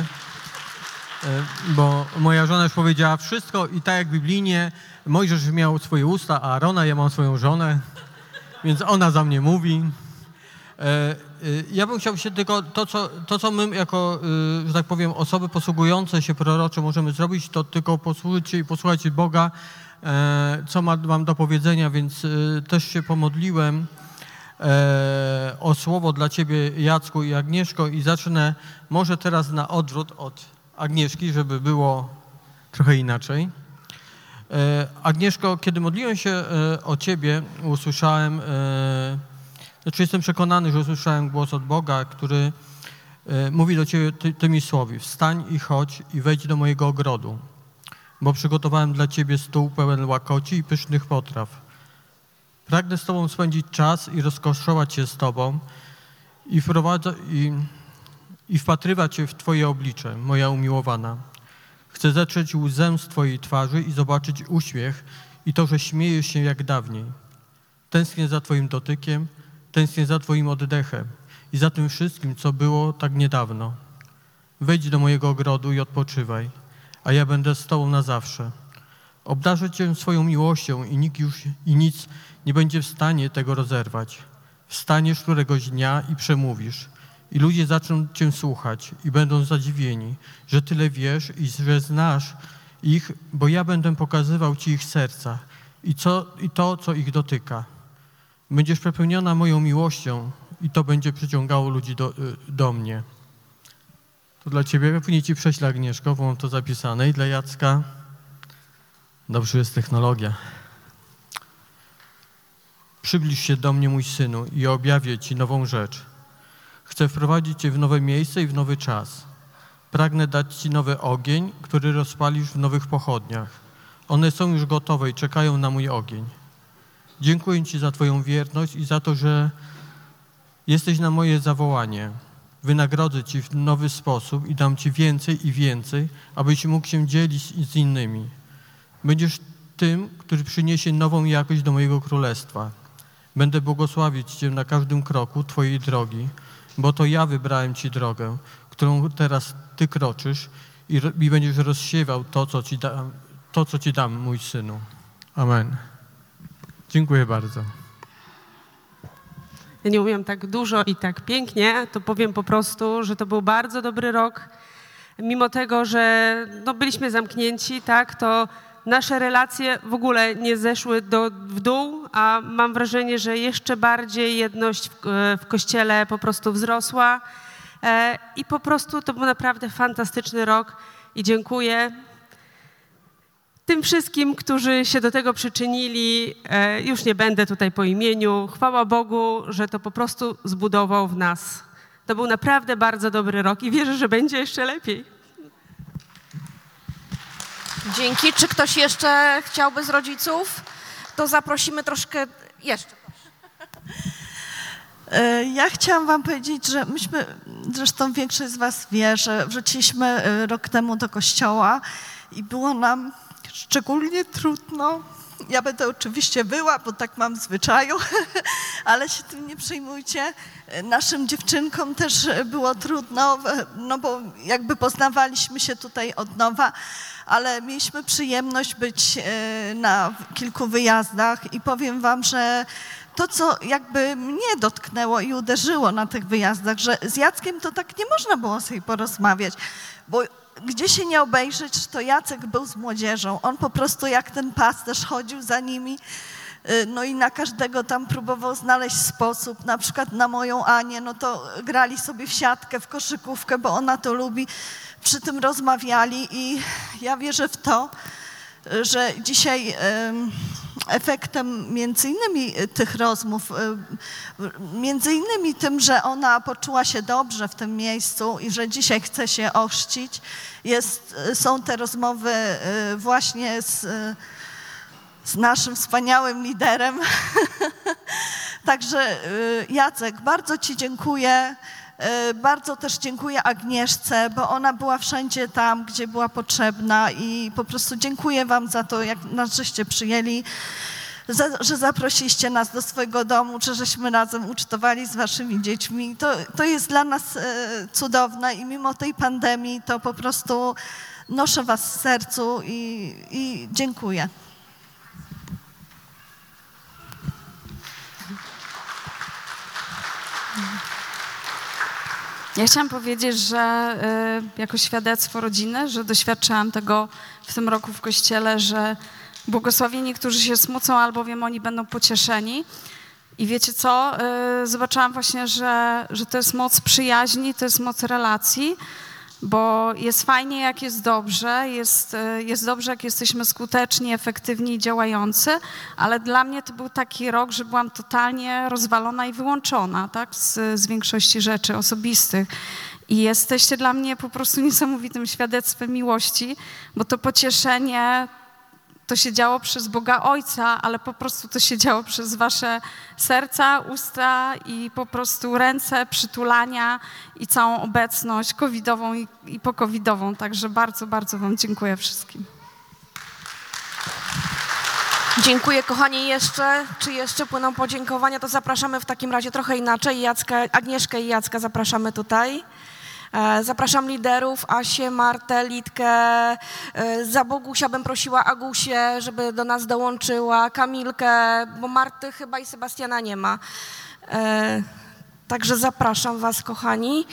bo moja żona już powiedziała wszystko i tak jak biblijnie Mojżesz miał swoje usta, a Arona, ja mam swoją żonę, więc ona za mnie mówi. Ja bym chciał się tylko, to co, to, co my jako, że tak powiem, osoby posługujące się prorocze możemy zrobić, to tylko posłuchajcie i posłuchajcie Boga, co ma, mam do powiedzenia, więc też się pomodliłem o słowo dla ciebie, Jacku i Agnieszko, i zacznę może teraz na odwrót od Agnieszki, żeby było trochę inaczej. Agnieszko, kiedy modliłem się o ciebie, usłyszałem, znaczy jestem przekonany, że usłyszałem głos od Boga, który e, mówi do ciebie ty, tymi słowy: wstań i chodź i wejdź do mojego ogrodu, bo przygotowałem dla ciebie stół pełen łakoci i pysznych potraw. Pragnę z tobą spędzić czas i rozkoszować się z tobą i, wprowadza, i, i wpatrywać się w twoje oblicze, moja umiłowana. Chcę zetrzeć łzę z twojej twarzy i zobaczyć uśmiech i to, że śmiejesz się jak dawniej. Tęsknię za twoim dotykiem, tęsknię za twoim oddechem i za tym wszystkim, co było tak niedawno. Wejdź do mojego ogrodu i odpoczywaj, a ja będę z tobą na zawsze. Obdarzę cię swoją miłością i nikt już i nic nie będzie w stanie tego rozerwać. Wstaniesz któregoś dnia i przemówisz, i ludzie zaczną cię słuchać i będą zadziwieni, że tyle wiesz i że znasz ich, bo ja będę pokazywał ci ich serca i, co, i to, co ich dotyka. Będziesz przepełniona moją miłością i to będzie przyciągało ludzi do, do mnie. To dla ciebie, później ci prześlę, Agnieszko, bo mam to zapisane, i dla Jacka. Dobrze jest technologia. Przybliż się do mnie, mój synu, i objawię ci nową rzecz. Chcę wprowadzić cię w nowe miejsce i w nowy czas. Pragnę dać ci nowy ogień, który rozpalisz w nowych pochodniach. One są już gotowe i czekają na mój ogień. Dziękuję ci za twoją wierność i za to, że jesteś na moje zawołanie. Wynagrodzę ci w nowy sposób i dam ci więcej i więcej, abyś mógł się dzielić z innymi. Będziesz tym, który przyniesie nową jakość do mojego królestwa. Będę błogosławić cię na każdym kroku twojej drogi, bo to ja wybrałem ci drogę, którą teraz ty kroczysz i, i będziesz rozsiewał to co, ci dam, to, co ci dam, mój synu. Amen. Dziękuję bardzo. Ja nie umiem tak dużo i tak pięknie, to powiem po prostu, że to był bardzo dobry rok. Mimo tego, że no, byliśmy zamknięci, tak, to nasze relacje w ogóle nie zeszły do, w dół, a mam wrażenie, że jeszcze bardziej jedność w, w Kościele po prostu wzrosła. E, I po prostu to był naprawdę fantastyczny rok i dziękuję tym wszystkim, którzy się do tego przyczynili. E, już nie będę tutaj po imieniu. Chwała Bogu, że to po prostu zbudował w nas. To był naprawdę bardzo dobry rok i wierzę, że będzie jeszcze lepiej. Dzięki. Czy ktoś jeszcze chciałby z rodziców? To zaprosimy troszkę jeszcze. Ja chciałam wam powiedzieć, że myśmy, zresztą większość z was wie, że wróciliśmy rok temu do kościoła i było nam szczególnie trudno. Ja będę oczywiście była, bo tak mam w zwyczaju, ale się tym nie przejmujcie. Naszym dziewczynkom też było trudno, no bo jakby poznawaliśmy się tutaj od nowa, ale mieliśmy przyjemność być na kilku wyjazdach i powiem wam, że to, co jakby mnie dotknęło i uderzyło na tych wyjazdach, że z Jackiem to tak nie można było sobie porozmawiać, bo gdzie się nie obejrzeć, to Jacek był z młodzieżą. On po prostu jak ten pasterz chodził za nimi, no i na każdego tam próbował znaleźć sposób. Na przykład na moją Anię, no to grali sobie w siatkę, w koszykówkę, bo ona to lubi. Przy tym rozmawiali i ja wierzę w to, że dzisiaj efektem między innymi tych rozmów, między innymi tym, że ona poczuła się dobrze w tym miejscu i że dzisiaj chce się ochrzcić, jest, są te rozmowy właśnie z, z naszym wspaniałym liderem. Także Jacek, bardzo ci dziękuję. Bardzo też dziękuję Agnieszce, bo ona była wszędzie tam, gdzie była potrzebna i po prostu dziękuję wam za to, jak nas żeście przyjęli, za, że zaprosiliście nas do swojego domu, że żeśmy razem ucztowali z waszymi dziećmi. To, to jest dla nas e, cudowne i mimo tej pandemii to po prostu noszę was w sercu i, i dziękuję. Ja chciałam powiedzieć, że y, jako świadectwo rodziny, że doświadczyłam tego w tym roku w Kościele, że błogosławieni, którzy się smucą, albowiem oni będą pocieszeni. I wiecie co? Y, zobaczyłam właśnie, że, że to jest moc przyjaźni, to jest moc relacji, bo jest fajnie, jak jest dobrze, jest, jest dobrze, jak jesteśmy skuteczni, efektywni i działający, ale dla mnie to był taki rok, że byłam totalnie rozwalona i wyłączona, tak, z, z większości rzeczy osobistych. I jesteście dla mnie po prostu niesamowitym świadectwem miłości, bo to pocieszenie to się działo przez Boga Ojca, ale po prostu to się działo przez wasze serca, usta i po prostu ręce, przytulania i całą obecność covidową i, i pokowidową. Także bardzo, bardzo wam dziękuję wszystkim. Dziękuję, kochani. Jeszcze, czy jeszcze płyną podziękowania, to zapraszamy w takim razie trochę inaczej. Jacka, Agnieszkę i Jacka zapraszamy tutaj. E, zapraszam liderów, Asię, Martę, Litkę, e, za Bogusia bym prosiła Agusię, żeby do nas dołączyła, Kamilkę, bo Marty chyba i Sebastiana nie ma. E, także zapraszam was, kochani.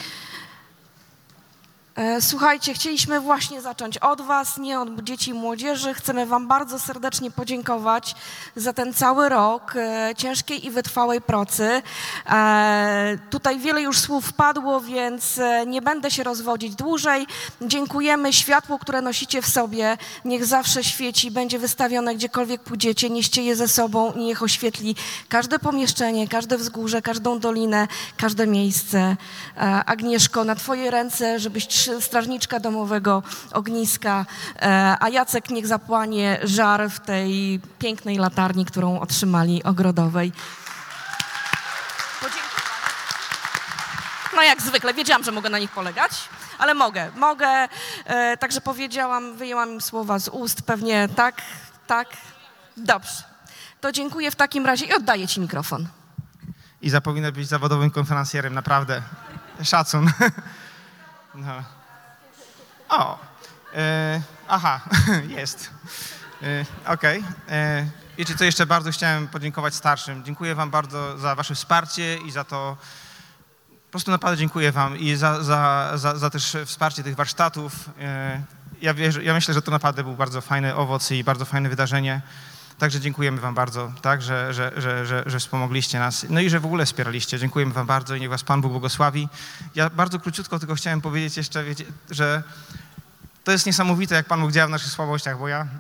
Słuchajcie, chcieliśmy właśnie zacząć od was, nie od dzieci i młodzieży. Chcemy wam bardzo serdecznie podziękować za ten cały rok e, ciężkiej i wytrwałej pracy. E, tutaj wiele już słów padło, więc e, nie będę się rozwodzić dłużej. Dziękujemy. Światło, które nosicie w sobie, niech zawsze świeci, będzie wystawione gdziekolwiek pójdziecie. Nieście je ze sobą i niech oświetli każde pomieszczenie, każde wzgórze, każdą dolinę, każde miejsce. E, Agnieszko, na twoje ręce, żebyś strażniczka domowego ogniska, e, a Jacek niech zapłanie żar w tej pięknej latarni, którą otrzymali ogrodowej. Podziękowania. No jak zwykle, wiedziałam, że mogę na nich polegać, ale mogę, mogę, e, także powiedziałam, wyjęłam im słowa z ust, pewnie tak, tak, dobrze. To dziękuję w takim razie i oddaję ci mikrofon. Iza powinna być zawodowym konferencjerem, naprawdę. Szacun. No. O, e, aha, jest. E, Okej. Okay. Wiecie co, jeszcze bardzo chciałem podziękować starszym. Dziękuję wam bardzo za wasze wsparcie i za to, po prostu naprawdę dziękuję wam i za, za, za, za też wsparcie tych warsztatów. E, ja, wierzę, ja myślę, że to naprawdę był bardzo fajny owoc i bardzo fajne wydarzenie. Także dziękujemy wam bardzo, tak, że, że, że, że, że wspomogliście nas, no i że w ogóle wspieraliście. Dziękujemy wam bardzo i niech was Pan Bóg błogosławi. Ja bardzo króciutko tylko chciałem powiedzieć jeszcze, wiecie, że to jest niesamowite, jak Pan Bóg działa w naszych słabościach, bo ja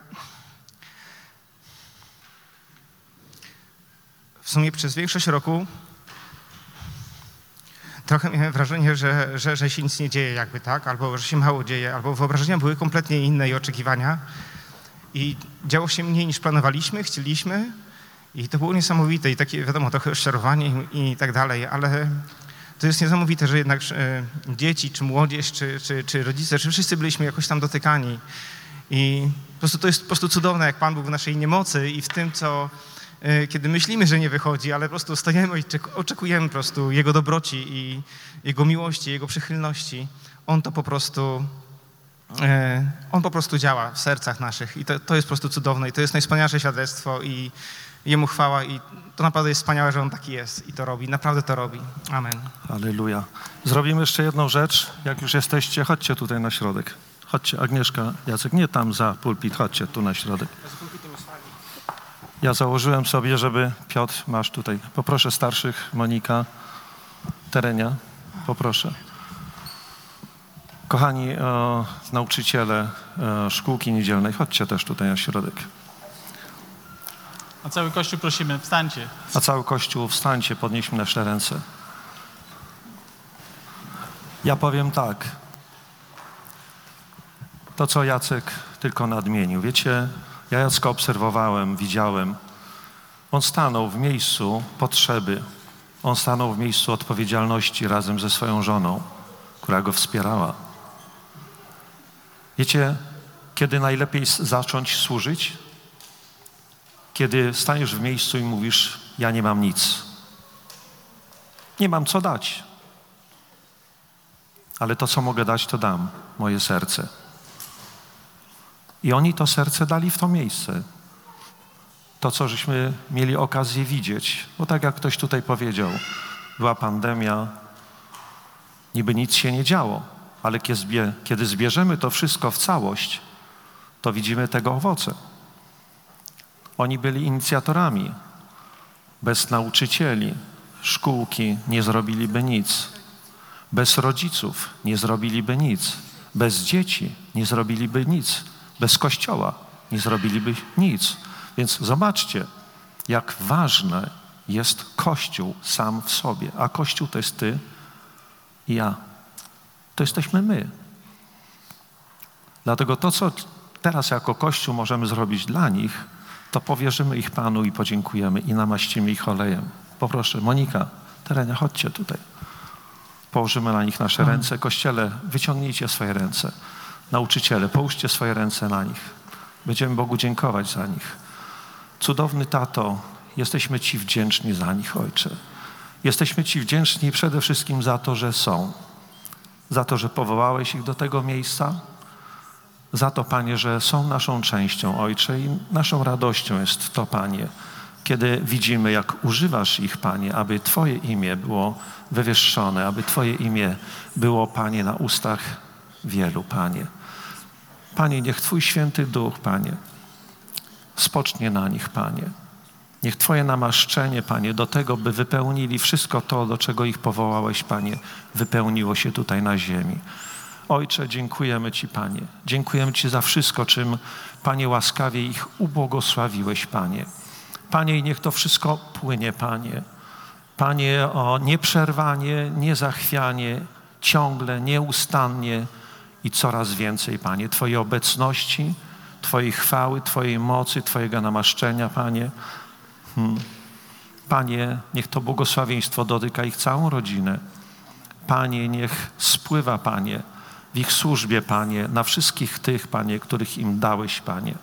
w sumie przez większość roku trochę miałem wrażenie, że, że, że się nic nie dzieje jakby, tak, albo że się mało dzieje, albo wyobrażenia były kompletnie inne i oczekiwania. I działo się mniej niż planowaliśmy, chcieliśmy i to było niesamowite i takie, wiadomo, trochę rozczarowanie i, i tak dalej, ale to jest niesamowite, że jednak e, dzieci, czy młodzież, czy, czy, czy rodzice, czy wszyscy byliśmy jakoś tam dotykani i po prostu to jest po prostu cudowne, jak Pan Bóg w naszej niemocy i w tym, co e, kiedy myślimy, że nie wychodzi, ale po prostu stajemy i oczekujemy po prostu Jego dobroci i Jego miłości, Jego przychylności. On to po prostu On po prostu działa w sercach naszych i to, to jest po prostu cudowne i to jest najwspanialsze świadectwo i Jemu chwała i to naprawdę jest wspaniałe, że On taki jest i to robi, naprawdę to robi. Amen. Halleluja. Zrobimy jeszcze jedną rzecz. Jak już jesteście, chodźcie tutaj na środek. Chodźcie, Agnieszka, Jacek, nie tam za pulpit, chodźcie tu na środek. Ja założyłem sobie, żeby Piotr, masz tutaj, poproszę starszych, Monika, Terenia, poproszę. Kochani e, nauczyciele e, szkółki niedzielnej, chodźcie też tutaj na środek. A cały Kościół prosimy, wstańcie. A cały Kościół, wstańcie, podnieśmy nasze ręce. Ja powiem tak, to co Jacek tylko nadmienił. Wiecie, ja Jacka obserwowałem, widziałem. On stanął w miejscu potrzeby. On stanął w miejscu odpowiedzialności razem ze swoją żoną, która go wspierała. Wiecie, kiedy najlepiej zacząć służyć? Kiedy staniesz w miejscu i mówisz, ja nie mam nic. Nie mam co dać. Ale to, co mogę dać, to dam. Moje serce. I oni to serce dali w to miejsce. To, co żeśmy mieli okazję widzieć. Bo tak jak ktoś tutaj powiedział, była pandemia, niby nic się nie działo. Ale kiedy zbierzemy to wszystko w całość, to widzimy tego owoce. Oni byli inicjatorami. Bez nauczycieli, szkółki nie zrobiliby nic. Bez rodziców nie zrobiliby nic. Bez dzieci nie zrobiliby nic. Bez Kościoła nie zrobiliby nic. Więc zobaczcie, jak ważny jest Kościół sam w sobie. A Kościół to jest ty i ja. To jesteśmy my. Dlatego to, co teraz jako Kościół możemy zrobić dla nich, to powierzymy ich Panu i podziękujemy i namaścimy ich olejem. Poproszę, Monika, Terenia, chodźcie tutaj. Położymy na nich nasze ręce. Kościele, wyciągnijcie swoje ręce. Nauczyciele, połóżcie swoje ręce na nich. Będziemy Bogu dziękować za nich. Cudowny tato, jesteśmy Ci wdzięczni za nich, Ojcze. Jesteśmy Ci wdzięczni przede wszystkim za to, że są. Za to, że powołałeś ich do tego miejsca. Za to, Panie, że są naszą częścią, Ojcze, i naszą radością jest to, Panie, kiedy widzimy, jak używasz ich, Panie, aby Twoje imię było wywyższone, aby Twoje imię było, Panie, na ustach wielu, Panie. Panie, niech Twój święty Duch, Panie, spocznie na nich, Panie. Niech Twoje namaszczenie, Panie, do tego, by wypełnili wszystko to, do czego ich powołałeś, Panie, wypełniło się tutaj na ziemi. Ojcze, dziękujemy Ci, Panie. Dziękujemy Ci za wszystko, czym, Panie, łaskawie ich ubłogosławiłeś, Panie. Panie, i niech to wszystko płynie, Panie. Panie, o nieprzerwanie, niezachwianie, ciągle, nieustannie i coraz więcej, Panie, Twojej obecności, Twojej chwały, Twojej mocy, Twojego namaszczenia, Panie. Hmm. Panie, niech to błogosławieństwo dotyka ich całą rodzinę. Panie, niech spływa, Panie, w ich służbie, Panie, na wszystkich tych, Panie, których im dałeś, Panie.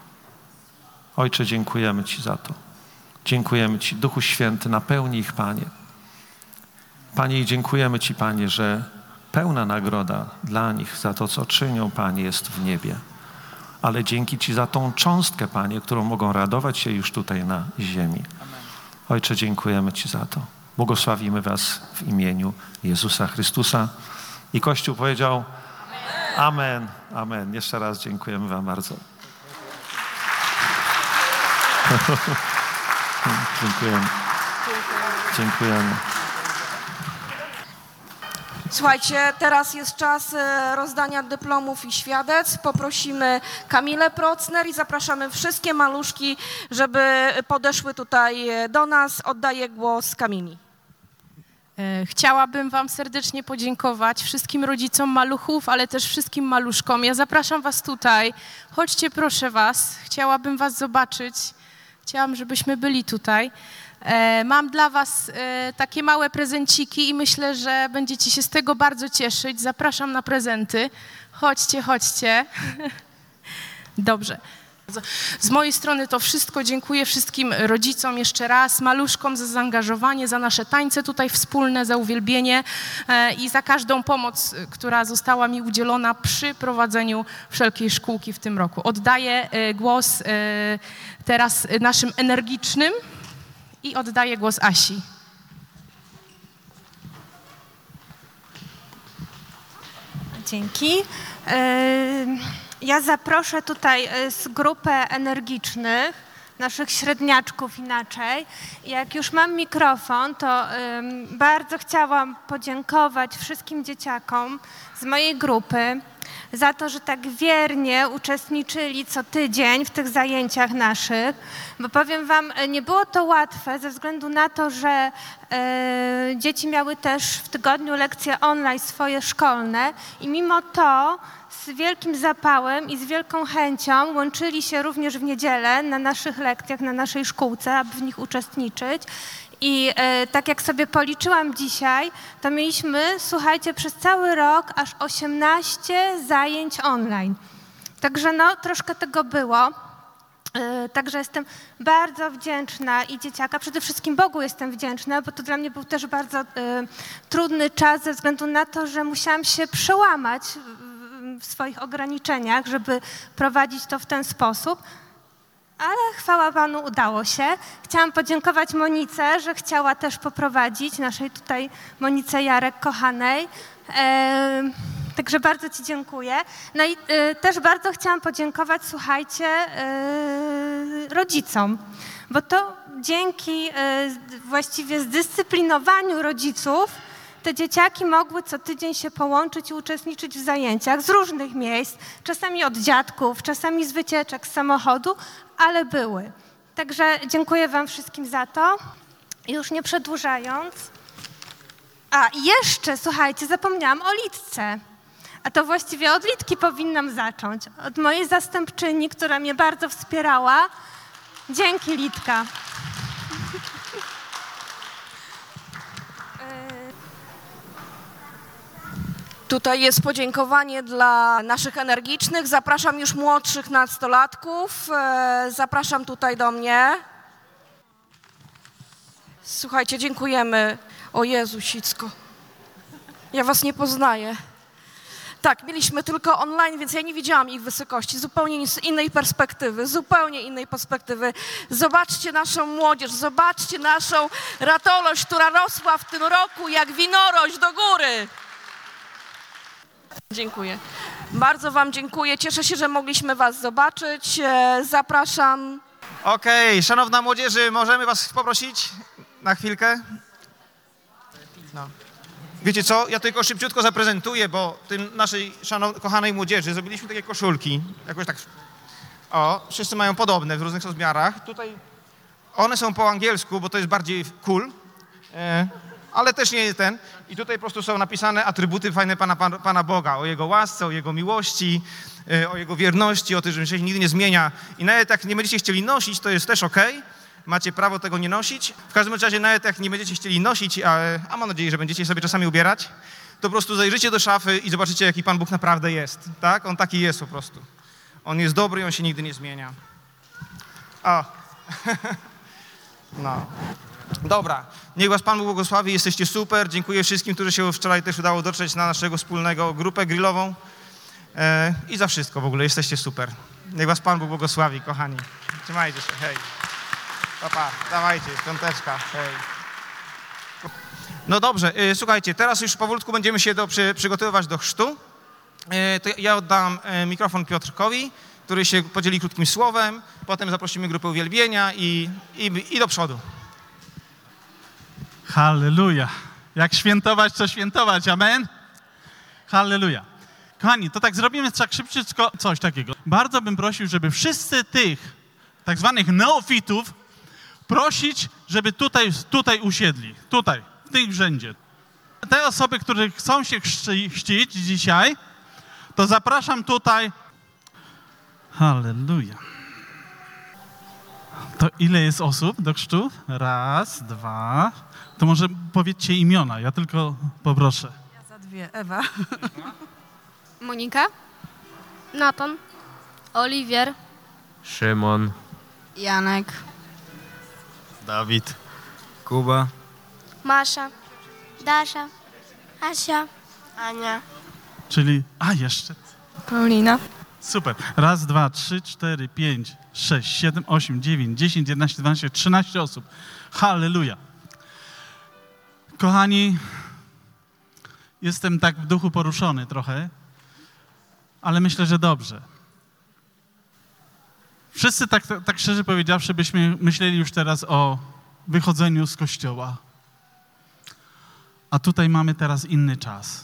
Ojcze, dziękujemy Ci za to. Dziękujemy Ci, Duchu Święty, napełnij ich, Panie. Panie, i dziękujemy Ci, Panie, że pełna nagroda dla nich za to, co czynią, Panie, jest w niebie. Ale dzięki Ci za tą cząstkę, Panie, którą mogą radować się już tutaj na ziemi. Ojcze, dziękujemy Ci za to. Błogosławimy Was w imieniu Jezusa Chrystusa. I Kościół powiedział Amen. Amen. Amen. Jeszcze raz dziękujemy Wam bardzo. Dziękujemy. Dziękujemy. Słuchajcie, teraz jest czas e, rozdania dyplomów i świadectw. Poprosimy Kamilę Procner i zapraszamy wszystkie maluszki, żeby podeszły tutaj do nas. Oddaję głos Kamili. Chciałabym Wam serdecznie podziękować wszystkim rodzicom maluchów, ale też wszystkim maluszkom. Ja zapraszam Was tutaj. Chodźcie, proszę Was. Chciałabym Was zobaczyć. Chciałam, żebyśmy byli tutaj. E, mam dla Was e, takie małe prezenciki i myślę, że będziecie się z tego bardzo cieszyć. Zapraszam na prezenty. Chodźcie, chodźcie. Dobrze. Z mojej strony to wszystko. Dziękuję wszystkim rodzicom jeszcze raz, maluszkom za zaangażowanie, za nasze tańce tutaj wspólne, za uwielbienie e, i za każdą pomoc, która została mi udzielona przy prowadzeniu wszelkiej szkółki w tym roku. Oddaję e, głos e, teraz naszym energicznym i oddaję głos Asi. Dzięki. Ja zaproszę tutaj z grupę energicznych, naszych średniaczków inaczej. Jak już mam mikrofon, to bardzo chciałam podziękować wszystkim dzieciakom z mojej grupy za to, że tak wiernie uczestniczyli co tydzień w tych zajęciach naszych, bo powiem Wam, nie było to łatwe ze względu na to, że e, dzieci miały też w tygodniu lekcje online swoje szkolne i mimo to z wielkim zapałem i z wielką chęcią łączyli się również w niedzielę na naszych lekcjach, na naszej szkółce, aby w nich uczestniczyć. I e, tak jak sobie policzyłam dzisiaj, to mieliśmy, słuchajcie, przez cały rok aż osiemnaście zajęć online. Także no, troszkę tego było. E, także jestem bardzo wdzięczna i dzieciaka, przede wszystkim Bogu jestem wdzięczna, bo to dla mnie był też bardzo e, trudny czas ze względu na to, że musiałam się przełamać w, w swoich ograniczeniach, żeby prowadzić to w ten sposób. Ale chwała Panu, udało się. Chciałam podziękować Monice, że chciała też poprowadzić, naszej tutaj Monice Jarek kochanej. E, także bardzo Ci dziękuję. No i e, też bardzo chciałam podziękować, słuchajcie, e, rodzicom, bo to dzięki e, właściwie zdyscyplinowaniu rodziców te dzieciaki mogły co tydzień się połączyć i uczestniczyć w zajęciach z różnych miejsc, czasami od dziadków, czasami z wycieczek z samochodu, ale były. Także dziękuję Wam wszystkim za to. I już nie przedłużając, A i jeszcze, słuchajcie, zapomniałam o Litce. A to właściwie od Litki powinnam zacząć. Od mojej zastępczyni, która mnie bardzo wspierała. Dzięki, Litka. Tutaj jest podziękowanie dla naszych energicznych. Zapraszam już młodszych nastolatków. E, Zapraszam tutaj do mnie. Słuchajcie, dziękujemy. O Jezu, Sicko. Ja was nie poznaję. Tak, mieliśmy tylko online, więc ja nie widziałam ich wysokości. Zupełnie z innej perspektywy, zupełnie innej perspektywy. Zobaczcie naszą młodzież, zobaczcie naszą ratolość, która rosła w tym roku jak winorość do góry. Dziękuję. Bardzo wam dziękuję. Cieszę się, że mogliśmy was zobaczyć. E, Zapraszam. Okej, szanowna młodzieży, możemy was poprosić na chwilkę? No. Wiecie co, ja tylko szybciutko zaprezentuję, bo tym naszej szanow- kochanej młodzieży zrobiliśmy takie koszulki, jakoś tak, o, wszyscy mają podobne w różnych rozmiarach. Tutaj one są po angielsku, bo to jest bardziej cool, e, ale też nie jest ten. I tutaj po prostu są napisane atrybuty fajne Pana, Pana, Pana Boga, o Jego łasce, o Jego miłości, e, o Jego wierności, o tym, że się nigdy nie zmienia. I nawet jak nie będziecie chcieli nosić, to jest też okej. Macie prawo tego nie nosić. W każdym razie nawet jak nie będziecie chcieli nosić, a, a mam nadzieję, że będziecie sobie czasami ubierać, to po prostu zajrzycie do szafy i zobaczycie, jaki Pan Bóg naprawdę jest. Tak? On taki jest po prostu. On jest dobry i On się nigdy nie zmienia. O. No. Dobra. Niech was Pan Bóg błogosławi. Jesteście super. Dziękuję wszystkim, którzy się wczoraj też udało dotrzeć na naszego wspólnego grupę grillową. E, I za wszystko w ogóle. Jesteście super. Niech was Pan Bóg błogosławi, kochani. Trzymajcie się. Hej. Pa, pa, dawajcie, piąteczka, hej. No dobrze, y, słuchajcie, teraz już powolutku będziemy się do, przy, przygotowywać do chrztu. Y, to ja oddam y, mikrofon Piotrkowi, który się podzieli krótkim słowem, potem zaprosimy grupę uwielbienia i, i, i do przodu. Halleluja. Jak świętować, to świętować, amen? Halleluja. Kochani, to tak zrobimy tak szybciutko coś takiego. Bardzo bym prosił, żeby wszyscy tych tak zwanych neofitów prosić, żeby tutaj, tutaj usiedli, tutaj, w tym rzędzie. Te osoby, które chcą się chrzci, chrzcić dzisiaj, to zapraszam tutaj. Halleluja. To ile jest osób do chrztu? Raz, dwa. To może powiedzcie imiona, ja tylko poproszę. Ja za dwie, Ewa. Monika? Natan? Oliwier? Szymon. Janek? Dawid. Kuba. Masza, Dasza, Asia, Ania. Czyli, a jeszcze. Paulina. Super. Raz, dwa, trzy, cztery, pięć, sześć, siedem, osiem, dziewięć, dziesięć, jedenaście, dwanaście, trzynaście osób. Halleluja. Kochani, jestem tak w duchu poruszony trochę, ale myślę, że dobrze. Wszyscy, tak, tak szczerze powiedziawszy, byśmy myśleli już teraz o wychodzeniu z kościoła. A tutaj mamy teraz inny czas.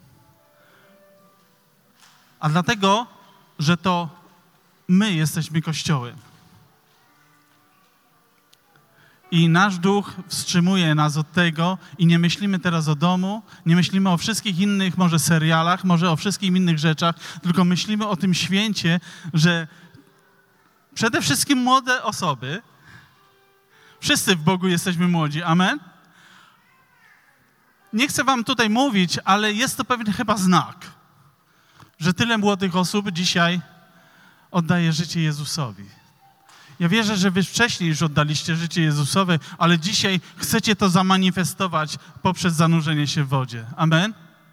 A dlatego, że to my jesteśmy Kościołem. I nasz duch wstrzymuje nas od tego i nie myślimy teraz o domu, nie myślimy o wszystkich innych może serialach, może o wszystkich innych rzeczach, tylko myślimy o tym święcie, że przede wszystkim młode osoby, wszyscy w Bogu jesteśmy młodzi, amen? Nie chcę wam tutaj mówić, ale jest to pewien chyba znak, że tyle młodych osób dzisiaj oddaje życie Jezusowi. Ja wierzę, że wy wcześniej już oddaliście życie Jezusowi, ale dzisiaj chcecie to zamanifestować poprzez zanurzenie się w wodzie. Amen?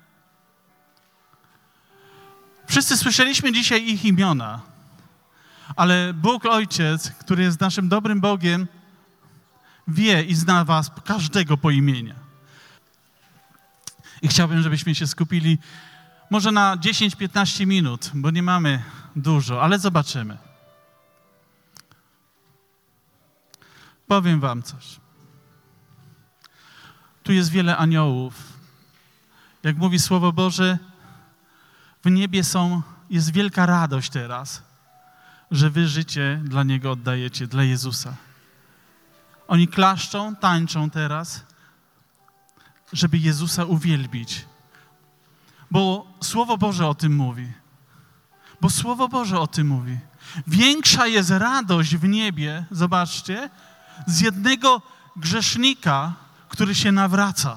Wszyscy słyszeliśmy dzisiaj ich imiona, ale Bóg Ojciec, który jest naszym dobrym Bogiem, wie i zna was każdego po imieniu. I chciałbym, żebyśmy się skupili może na dziesięć piętnaście minut, bo nie mamy dużo, ale zobaczymy. Powiem wam coś. Tu jest wiele aniołów. Jak mówi Słowo Boże, w niebie są, jest wielka radość teraz, że wy życie dla Niego oddajecie, dla Jezusa. Oni klaszczą, tańczą teraz. żeby Jezusa uwielbić. Bo Słowo Boże o tym mówi. Bo Słowo Boże o tym mówi. Większa jest radość w niebie, zobaczcie, z jednego grzesznika, który się nawraca.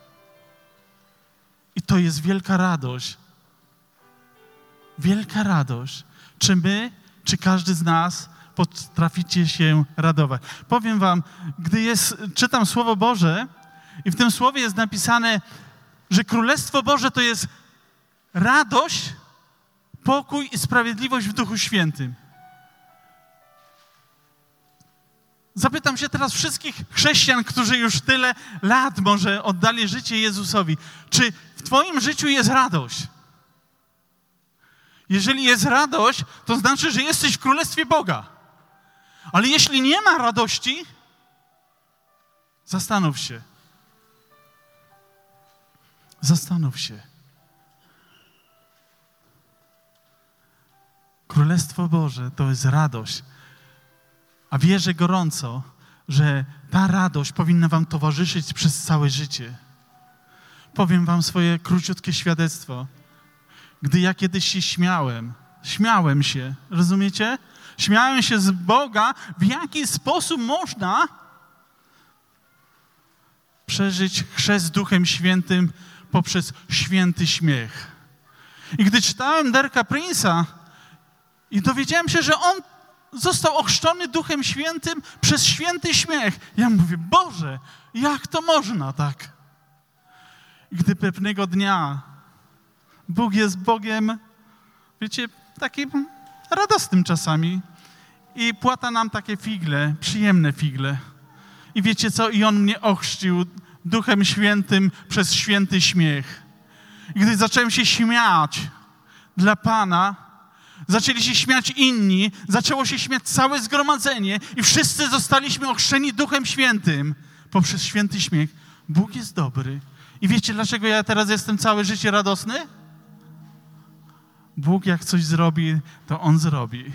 I to jest wielka radość. Wielka radość. Czy my, czy każdy z nas potraficie się radować? Powiem wam, gdy jest, czytam Słowo Boże i w tym Słowie jest napisane, że Królestwo Boże to jest radość, pokój i sprawiedliwość w Duchu Świętym. Zapytam się teraz wszystkich chrześcijan, którzy już tyle lat może oddali życie Jezusowi. Czy w twoim życiu jest radość? Jeżeli jest radość, to znaczy, że jesteś w Królestwie Boga. Ale jeśli nie ma radości, zastanów się. Zastanów się. Królestwo Boże to jest radość. A wierzę gorąco, że ta radość powinna wam towarzyszyć przez całe życie. Powiem wam swoje króciutkie świadectwo. Gdy ja kiedyś się śmiałem, śmiałem się, rozumiecie? Śmiałem się z Boga, w jaki sposób można przeżyć chrzest Duchem Świętym poprzez święty śmiech. I gdy czytałem Dereka Prince'a i dowiedziałem się, że on został ochrzczony Duchem Świętym przez święty śmiech. Ja mówię, Boże, jak to można tak? I gdy pewnego dnia Bóg jest Bogiem, wiecie, takim radosnym czasami i płata nam takie figle, przyjemne figle. I wiecie co? I On mnie ochrzcił Duchem Świętym przez święty śmiech. I gdy zacząłem się śmiać dla Pana, zaczęli się śmiać inni, zaczęło się śmiać całe zgromadzenie i wszyscy zostaliśmy ochrzczeni Duchem Świętym poprzez święty śmiech. Bóg jest dobry. I wiecie, dlaczego ja teraz jestem całe życie radosny? Bóg jak coś zrobi, to On zrobi.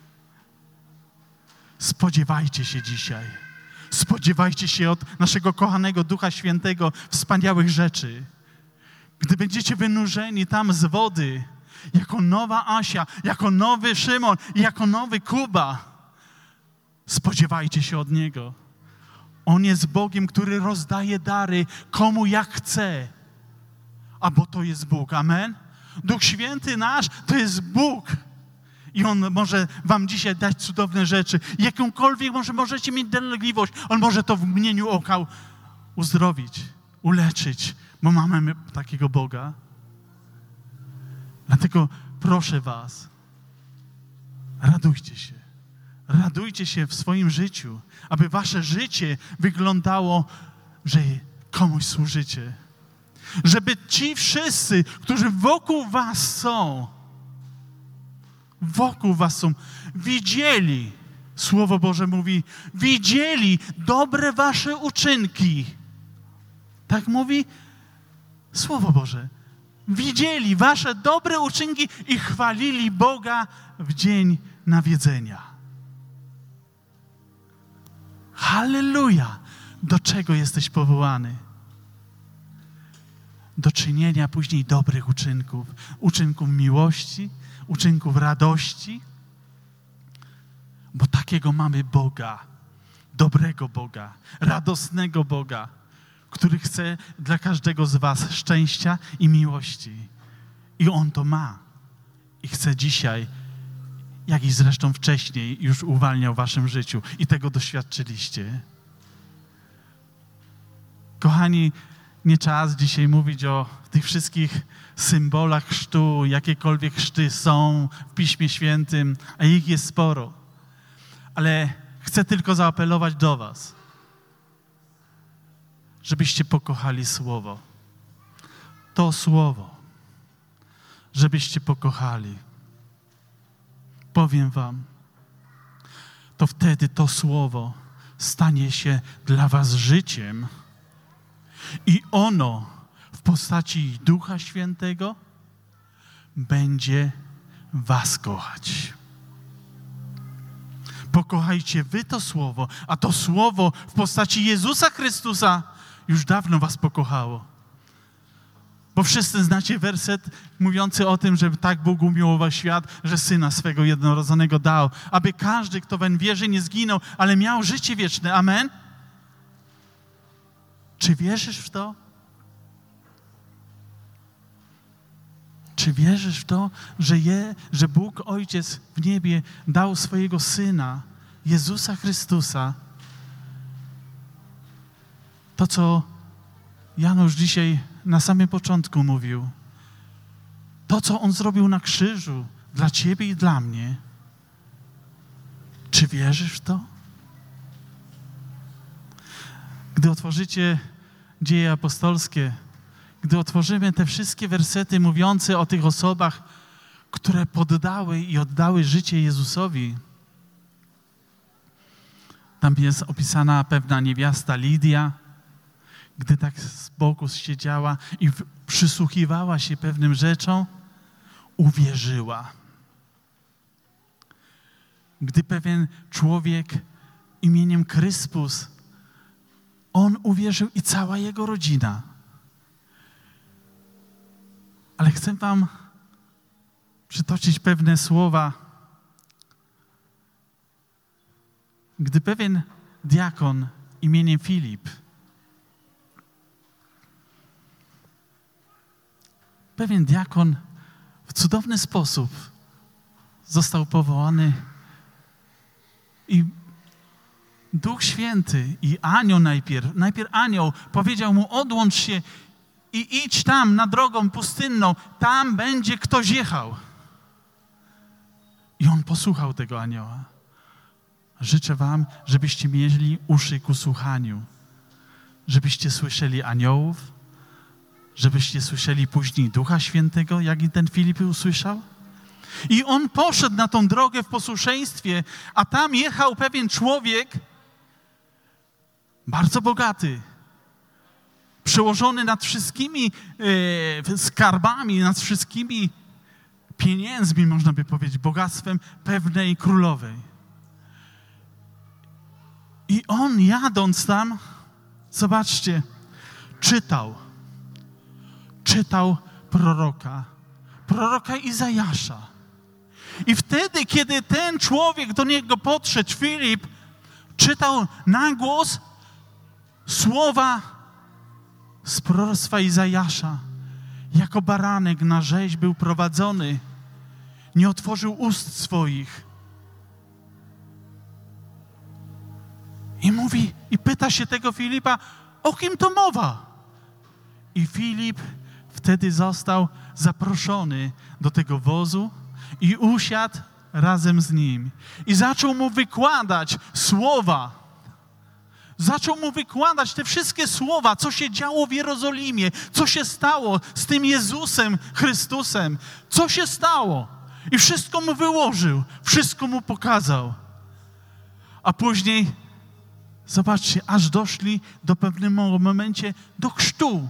Spodziewajcie się dzisiaj. Spodziewajcie się od naszego kochanego Ducha Świętego wspaniałych rzeczy. Gdy będziecie wynurzeni tam z wody, jako nowa Asia, jako nowy Szymon i jako nowy Kuba, spodziewajcie się od Niego. On jest Bogiem, który rozdaje dary komu jak chce. A bo to jest Bóg. Amen? Duch Święty nasz to jest Bóg. I On może wam dzisiaj dać cudowne rzeczy. Jakąkolwiek może możecie mieć dolegliwość, On może to w mgnieniu oka uzdrowić, uleczyć, bo mamy takiego Boga. Dlatego proszę was, radujcie się. Radujcie się w swoim życiu, aby wasze życie wyglądało, że komuś służycie. Żeby ci wszyscy, którzy wokół was są, wokół was są, widzieli, Słowo Boże mówi, widzieli dobre wasze uczynki. Tak mówi Słowo Boże. Widzieli wasze dobre uczynki i chwalili Boga w dzień nawiedzenia. Halleluja! Do czego jesteś powołany? Do czynienia później dobrych uczynków. Uczynków miłości, uczynków radości. Bo takiego mamy Boga. Dobrego Boga. Radosnego Boga, który chce dla każdego z was szczęścia i miłości. I On to ma. I chce dzisiaj, jak i zresztą wcześniej, już uwalniał w waszym życiu. I tego doświadczyliście. Kochani, nie czas dzisiaj mówić o tych wszystkich symbolach chrztu, jakiekolwiek chrzty są w Piśmie Świętym, a ich jest sporo. Ale chcę tylko zaapelować do was, żebyście pokochali Słowo. To Słowo, żebyście pokochali. Powiem wam, to wtedy to Słowo stanie się dla was życiem i ono w postaci Ducha Świętego będzie was kochać. Pokochajcie wy to Słowo, a to Słowo w postaci Jezusa Chrystusa już dawno was pokochało. Bo wszyscy znacie werset mówiący o tym, że tak Bóg umiłował świat, że Syna swego jednorodzonego dał, aby każdy, kto weń wierzy, nie zginął, ale miał życie wieczne. Amen? Czy wierzysz w to? Czy wierzysz w to, że, je, że Bóg Ojciec w niebie dał swojego Syna, Jezusa Chrystusa? To, co Janusz dzisiaj na samym początku mówił. To, co On zrobił na krzyżu dla ciebie i dla mnie. Czy wierzysz w to? Gdy otworzycie Dzieje apostolskie, gdy otworzymy te wszystkie wersety mówiące o tych osobach, które poddały i oddały życie Jezusowi, tam jest opisana pewna niewiasta Lidia, gdy tak z boku siedziała i przysłuchiwała się pewnym rzeczom, uwierzyła. Gdy pewien człowiek imieniem Kryspus, on uwierzył i cała jego rodzina. Ale chcę wam przytoczyć pewne słowa. Gdy pewien diakon imieniem Filip, pewien diakon w cudowny sposób został powołany i Duch Święty i anioł najpierw, najpierw anioł powiedział mu: odłącz się i idź tam na drogą pustynną, tam będzie ktoś jechał. I on posłuchał tego anioła. Życzę wam, żebyście mieli uszy ku słuchaniu, żebyście słyszeli aniołów, żebyście słyszeli później Ducha Świętego, jak i ten Filip usłyszał. I on poszedł na tą drogę w posłuszeństwie, a tam jechał pewien człowiek, bardzo bogaty, przełożony nad wszystkimi e, skarbami, nad wszystkimi pieniędzmi, można by powiedzieć, bogactwem pewnej królowej. I on jadąc tam, zobaczcie, czytał, czytał proroka, proroka Izajasza. I wtedy, kiedy ten człowiek do niego podszedł, Filip, czytał na głos słowa z proroctwa Izajasza. Jako baranek na rzeź był prowadzony, nie otworzył ust swoich. I mówi, i pyta się tego Filipa, o kim to mowa? I Filip wtedy został zaproszony do tego wozu i usiadł razem z nim. I zaczął mu wykładać słowa. Zaczął mu wykładać te wszystkie słowa, co się działo w Jerozolimie, co się stało z tym Jezusem Chrystusem, co się stało. I wszystko mu wyłożył, wszystko mu pokazał. A później, zobaczcie, aż doszli do pewnego momencie do chrztu.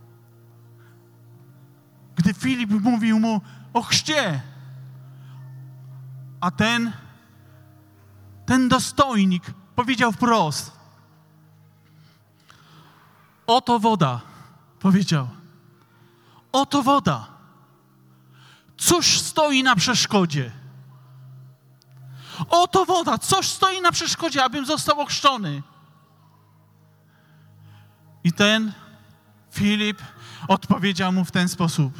Gdy Filip mówił mu o chrzcie, a ten, ten dostojnik powiedział wprost: oto woda, powiedział. Oto woda. Cóż stoi na przeszkodzie? Oto woda, coś stoi na przeszkodzie, abym został ochrzczony. I ten Filip odpowiedział mu w ten sposób: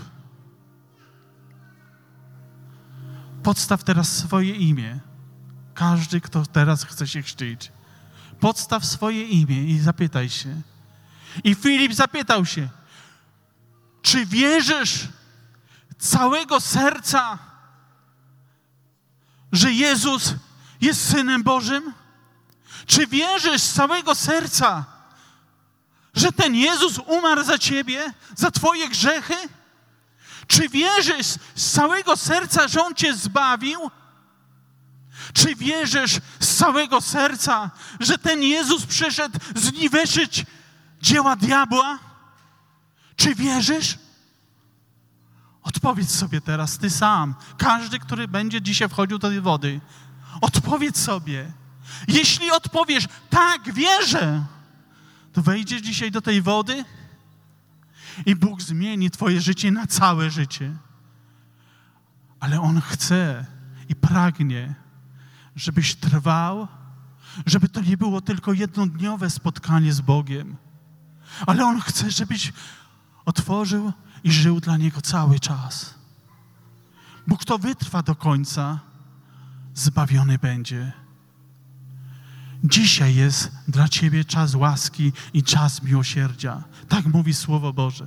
podstaw teraz swoje imię. Każdy, kto teraz chce się chrzcić, podstaw swoje imię i zapytaj się. I Filip zapytał się: czy wierzysz całego serca, że Jezus jest Synem Bożym? Czy wierzysz z całego serca, że ten Jezus umarł za ciebie, za twoje grzechy? Czy wierzysz z całego serca, że On cię zbawił? Czy wierzysz z całego serca, że ten Jezus przyszedł zniweczyć dzieła diabła? Czy wierzysz? Odpowiedz sobie teraz ty sam. Każdy, który będzie dzisiaj wchodził do tej wody. Odpowiedz sobie. Jeśli odpowiesz, tak, wierzę, to wejdziesz dzisiaj do tej wody I Bóg zmieni twoje życie na całe życie. Ale On chce i pragnie, żebyś trwał, żeby to nie było tylko jednodniowe spotkanie z Bogiem, ale On chce, żebyś otworzył i żył dla Niego cały czas. Bo kto wytrwa do końca, zbawiony będzie. Dzisiaj jest dla ciebie czas łaski i czas miłosierdzia. Tak mówi Słowo Boże.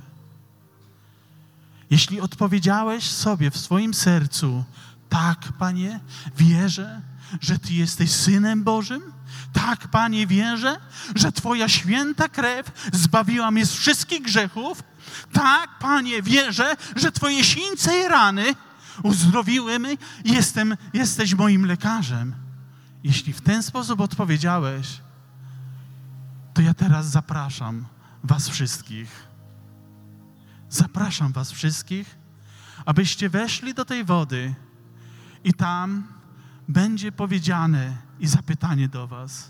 Jeśli odpowiedziałeś sobie w swoim sercu, tak, Panie, wierzę, że Ty jesteś Synem Bożym. Tak, Panie, wierzę, że Twoja święta krew zbawiła mnie z wszystkich grzechów. Tak, Panie, wierzę, że Twoje sińce i rany uzdrowiły mnie i jestem, jesteś moim lekarzem. Jeśli w ten sposób odpowiedziałeś, to ja teraz zapraszam was wszystkich. Zapraszam was wszystkich, abyście weszli do tej wody i tam będzie powiedziane i zapytanie do was,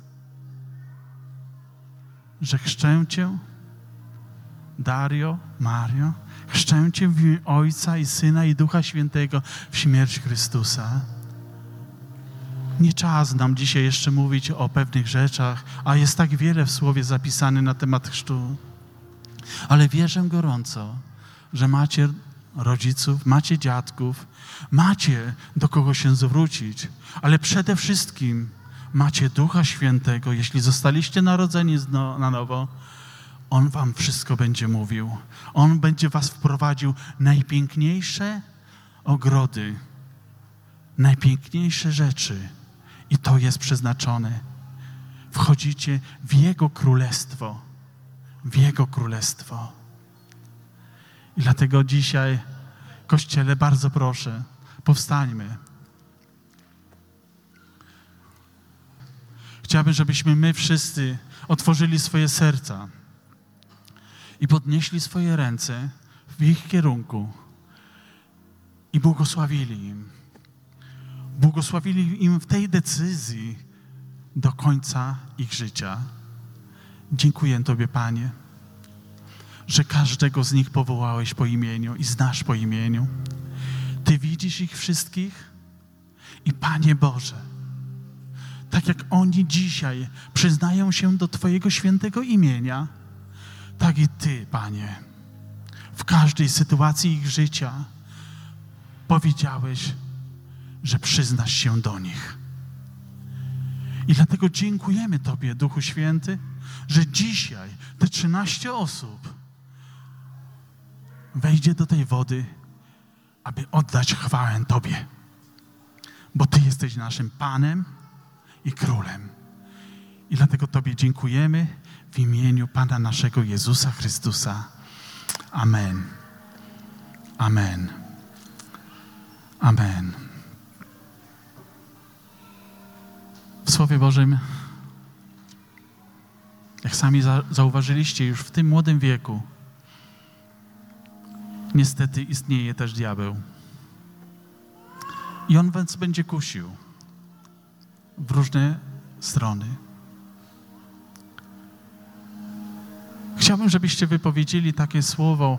że chrzczę cię, Dario, Mario, chrzczę cię w imię Ojca i Syna i Ducha Świętego w śmierć Chrystusa. Nie czas nam dzisiaj jeszcze mówić o pewnych rzeczach, a jest tak wiele w Słowie zapisane na temat chrztu. Ale wierzę gorąco, że macie rodziców, macie dziadków, macie do kogo się zwrócić, ale przede wszystkim macie Ducha Świętego. Jeśli zostaliście narodzeni na nowo, On wam wszystko będzie mówił. On będzie was wprowadził w najpiękniejsze ogrody, najpiękniejsze rzeczy. I to jest przeznaczone. Wchodzicie w Jego Królestwo. W Jego Królestwo. I dlatego dzisiaj, Kościele, bardzo proszę, powstańmy. Chciałbym, żebyśmy my wszyscy otworzyli swoje serca i podnieśli swoje ręce w ich kierunku i błogosławili im. Błogosławili im w tej decyzji do końca ich życia. Dziękuję Tobie, Panie, że każdego z nich powołałeś po imieniu i znasz po imieniu. Ty widzisz ich wszystkich i, Panie Boże, tak jak oni dzisiaj przyznają się do Twojego świętego imienia, tak i Ty, Panie, w każdej sytuacji ich życia powiedziałeś, że przyznasz się do nich. I dlatego dziękujemy Tobie, Duchu Święty, że dzisiaj te trzynaście osób wejdzie do tej wody, aby oddać chwałę Tobie. Bo Ty jesteś naszym Panem i Królem. I dlatego Tobie dziękujemy w imieniu Pana naszego Jezusa Chrystusa. Amen. Amen. Amen. W Słowie Bożym, jak sami za, zauważyliście, już w tym młodym wieku niestety istnieje też diabeł. I on was będzie kusił w różne strony. Chciałbym, żebyście wypowiedzieli takie słowo.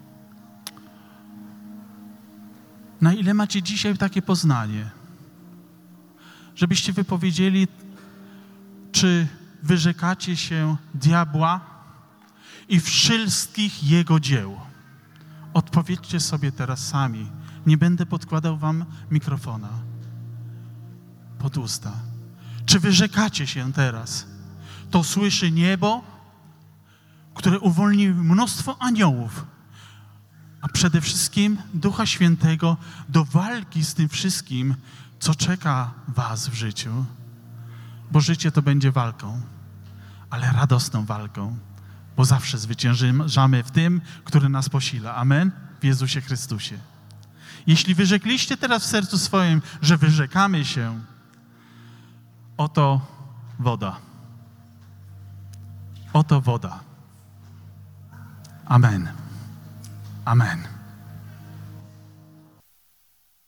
Na ile macie dzisiaj takie poznanie? Żebyście wypowiedzieli, czy wyrzekacie się diabła i wszystkich jego dzieł. Odpowiedzcie sobie teraz sami. Nie będę podkładał wam mikrofona pod usta. Czy wyrzekacie się teraz? To słyszy niebo, które uwolni mnóstwo aniołów, a przede wszystkim Ducha Świętego do walki z tym wszystkim, co czeka was w życiu. Bo życie to będzie walką, ale radosną walką, bo zawsze zwyciężamy w tym, który nas posila. Amen? W Jezusie Chrystusie. Jeśli wyrzekliście teraz w sercu swoim, że wyrzekamy się, oto woda. Oto woda. Amen. Amen.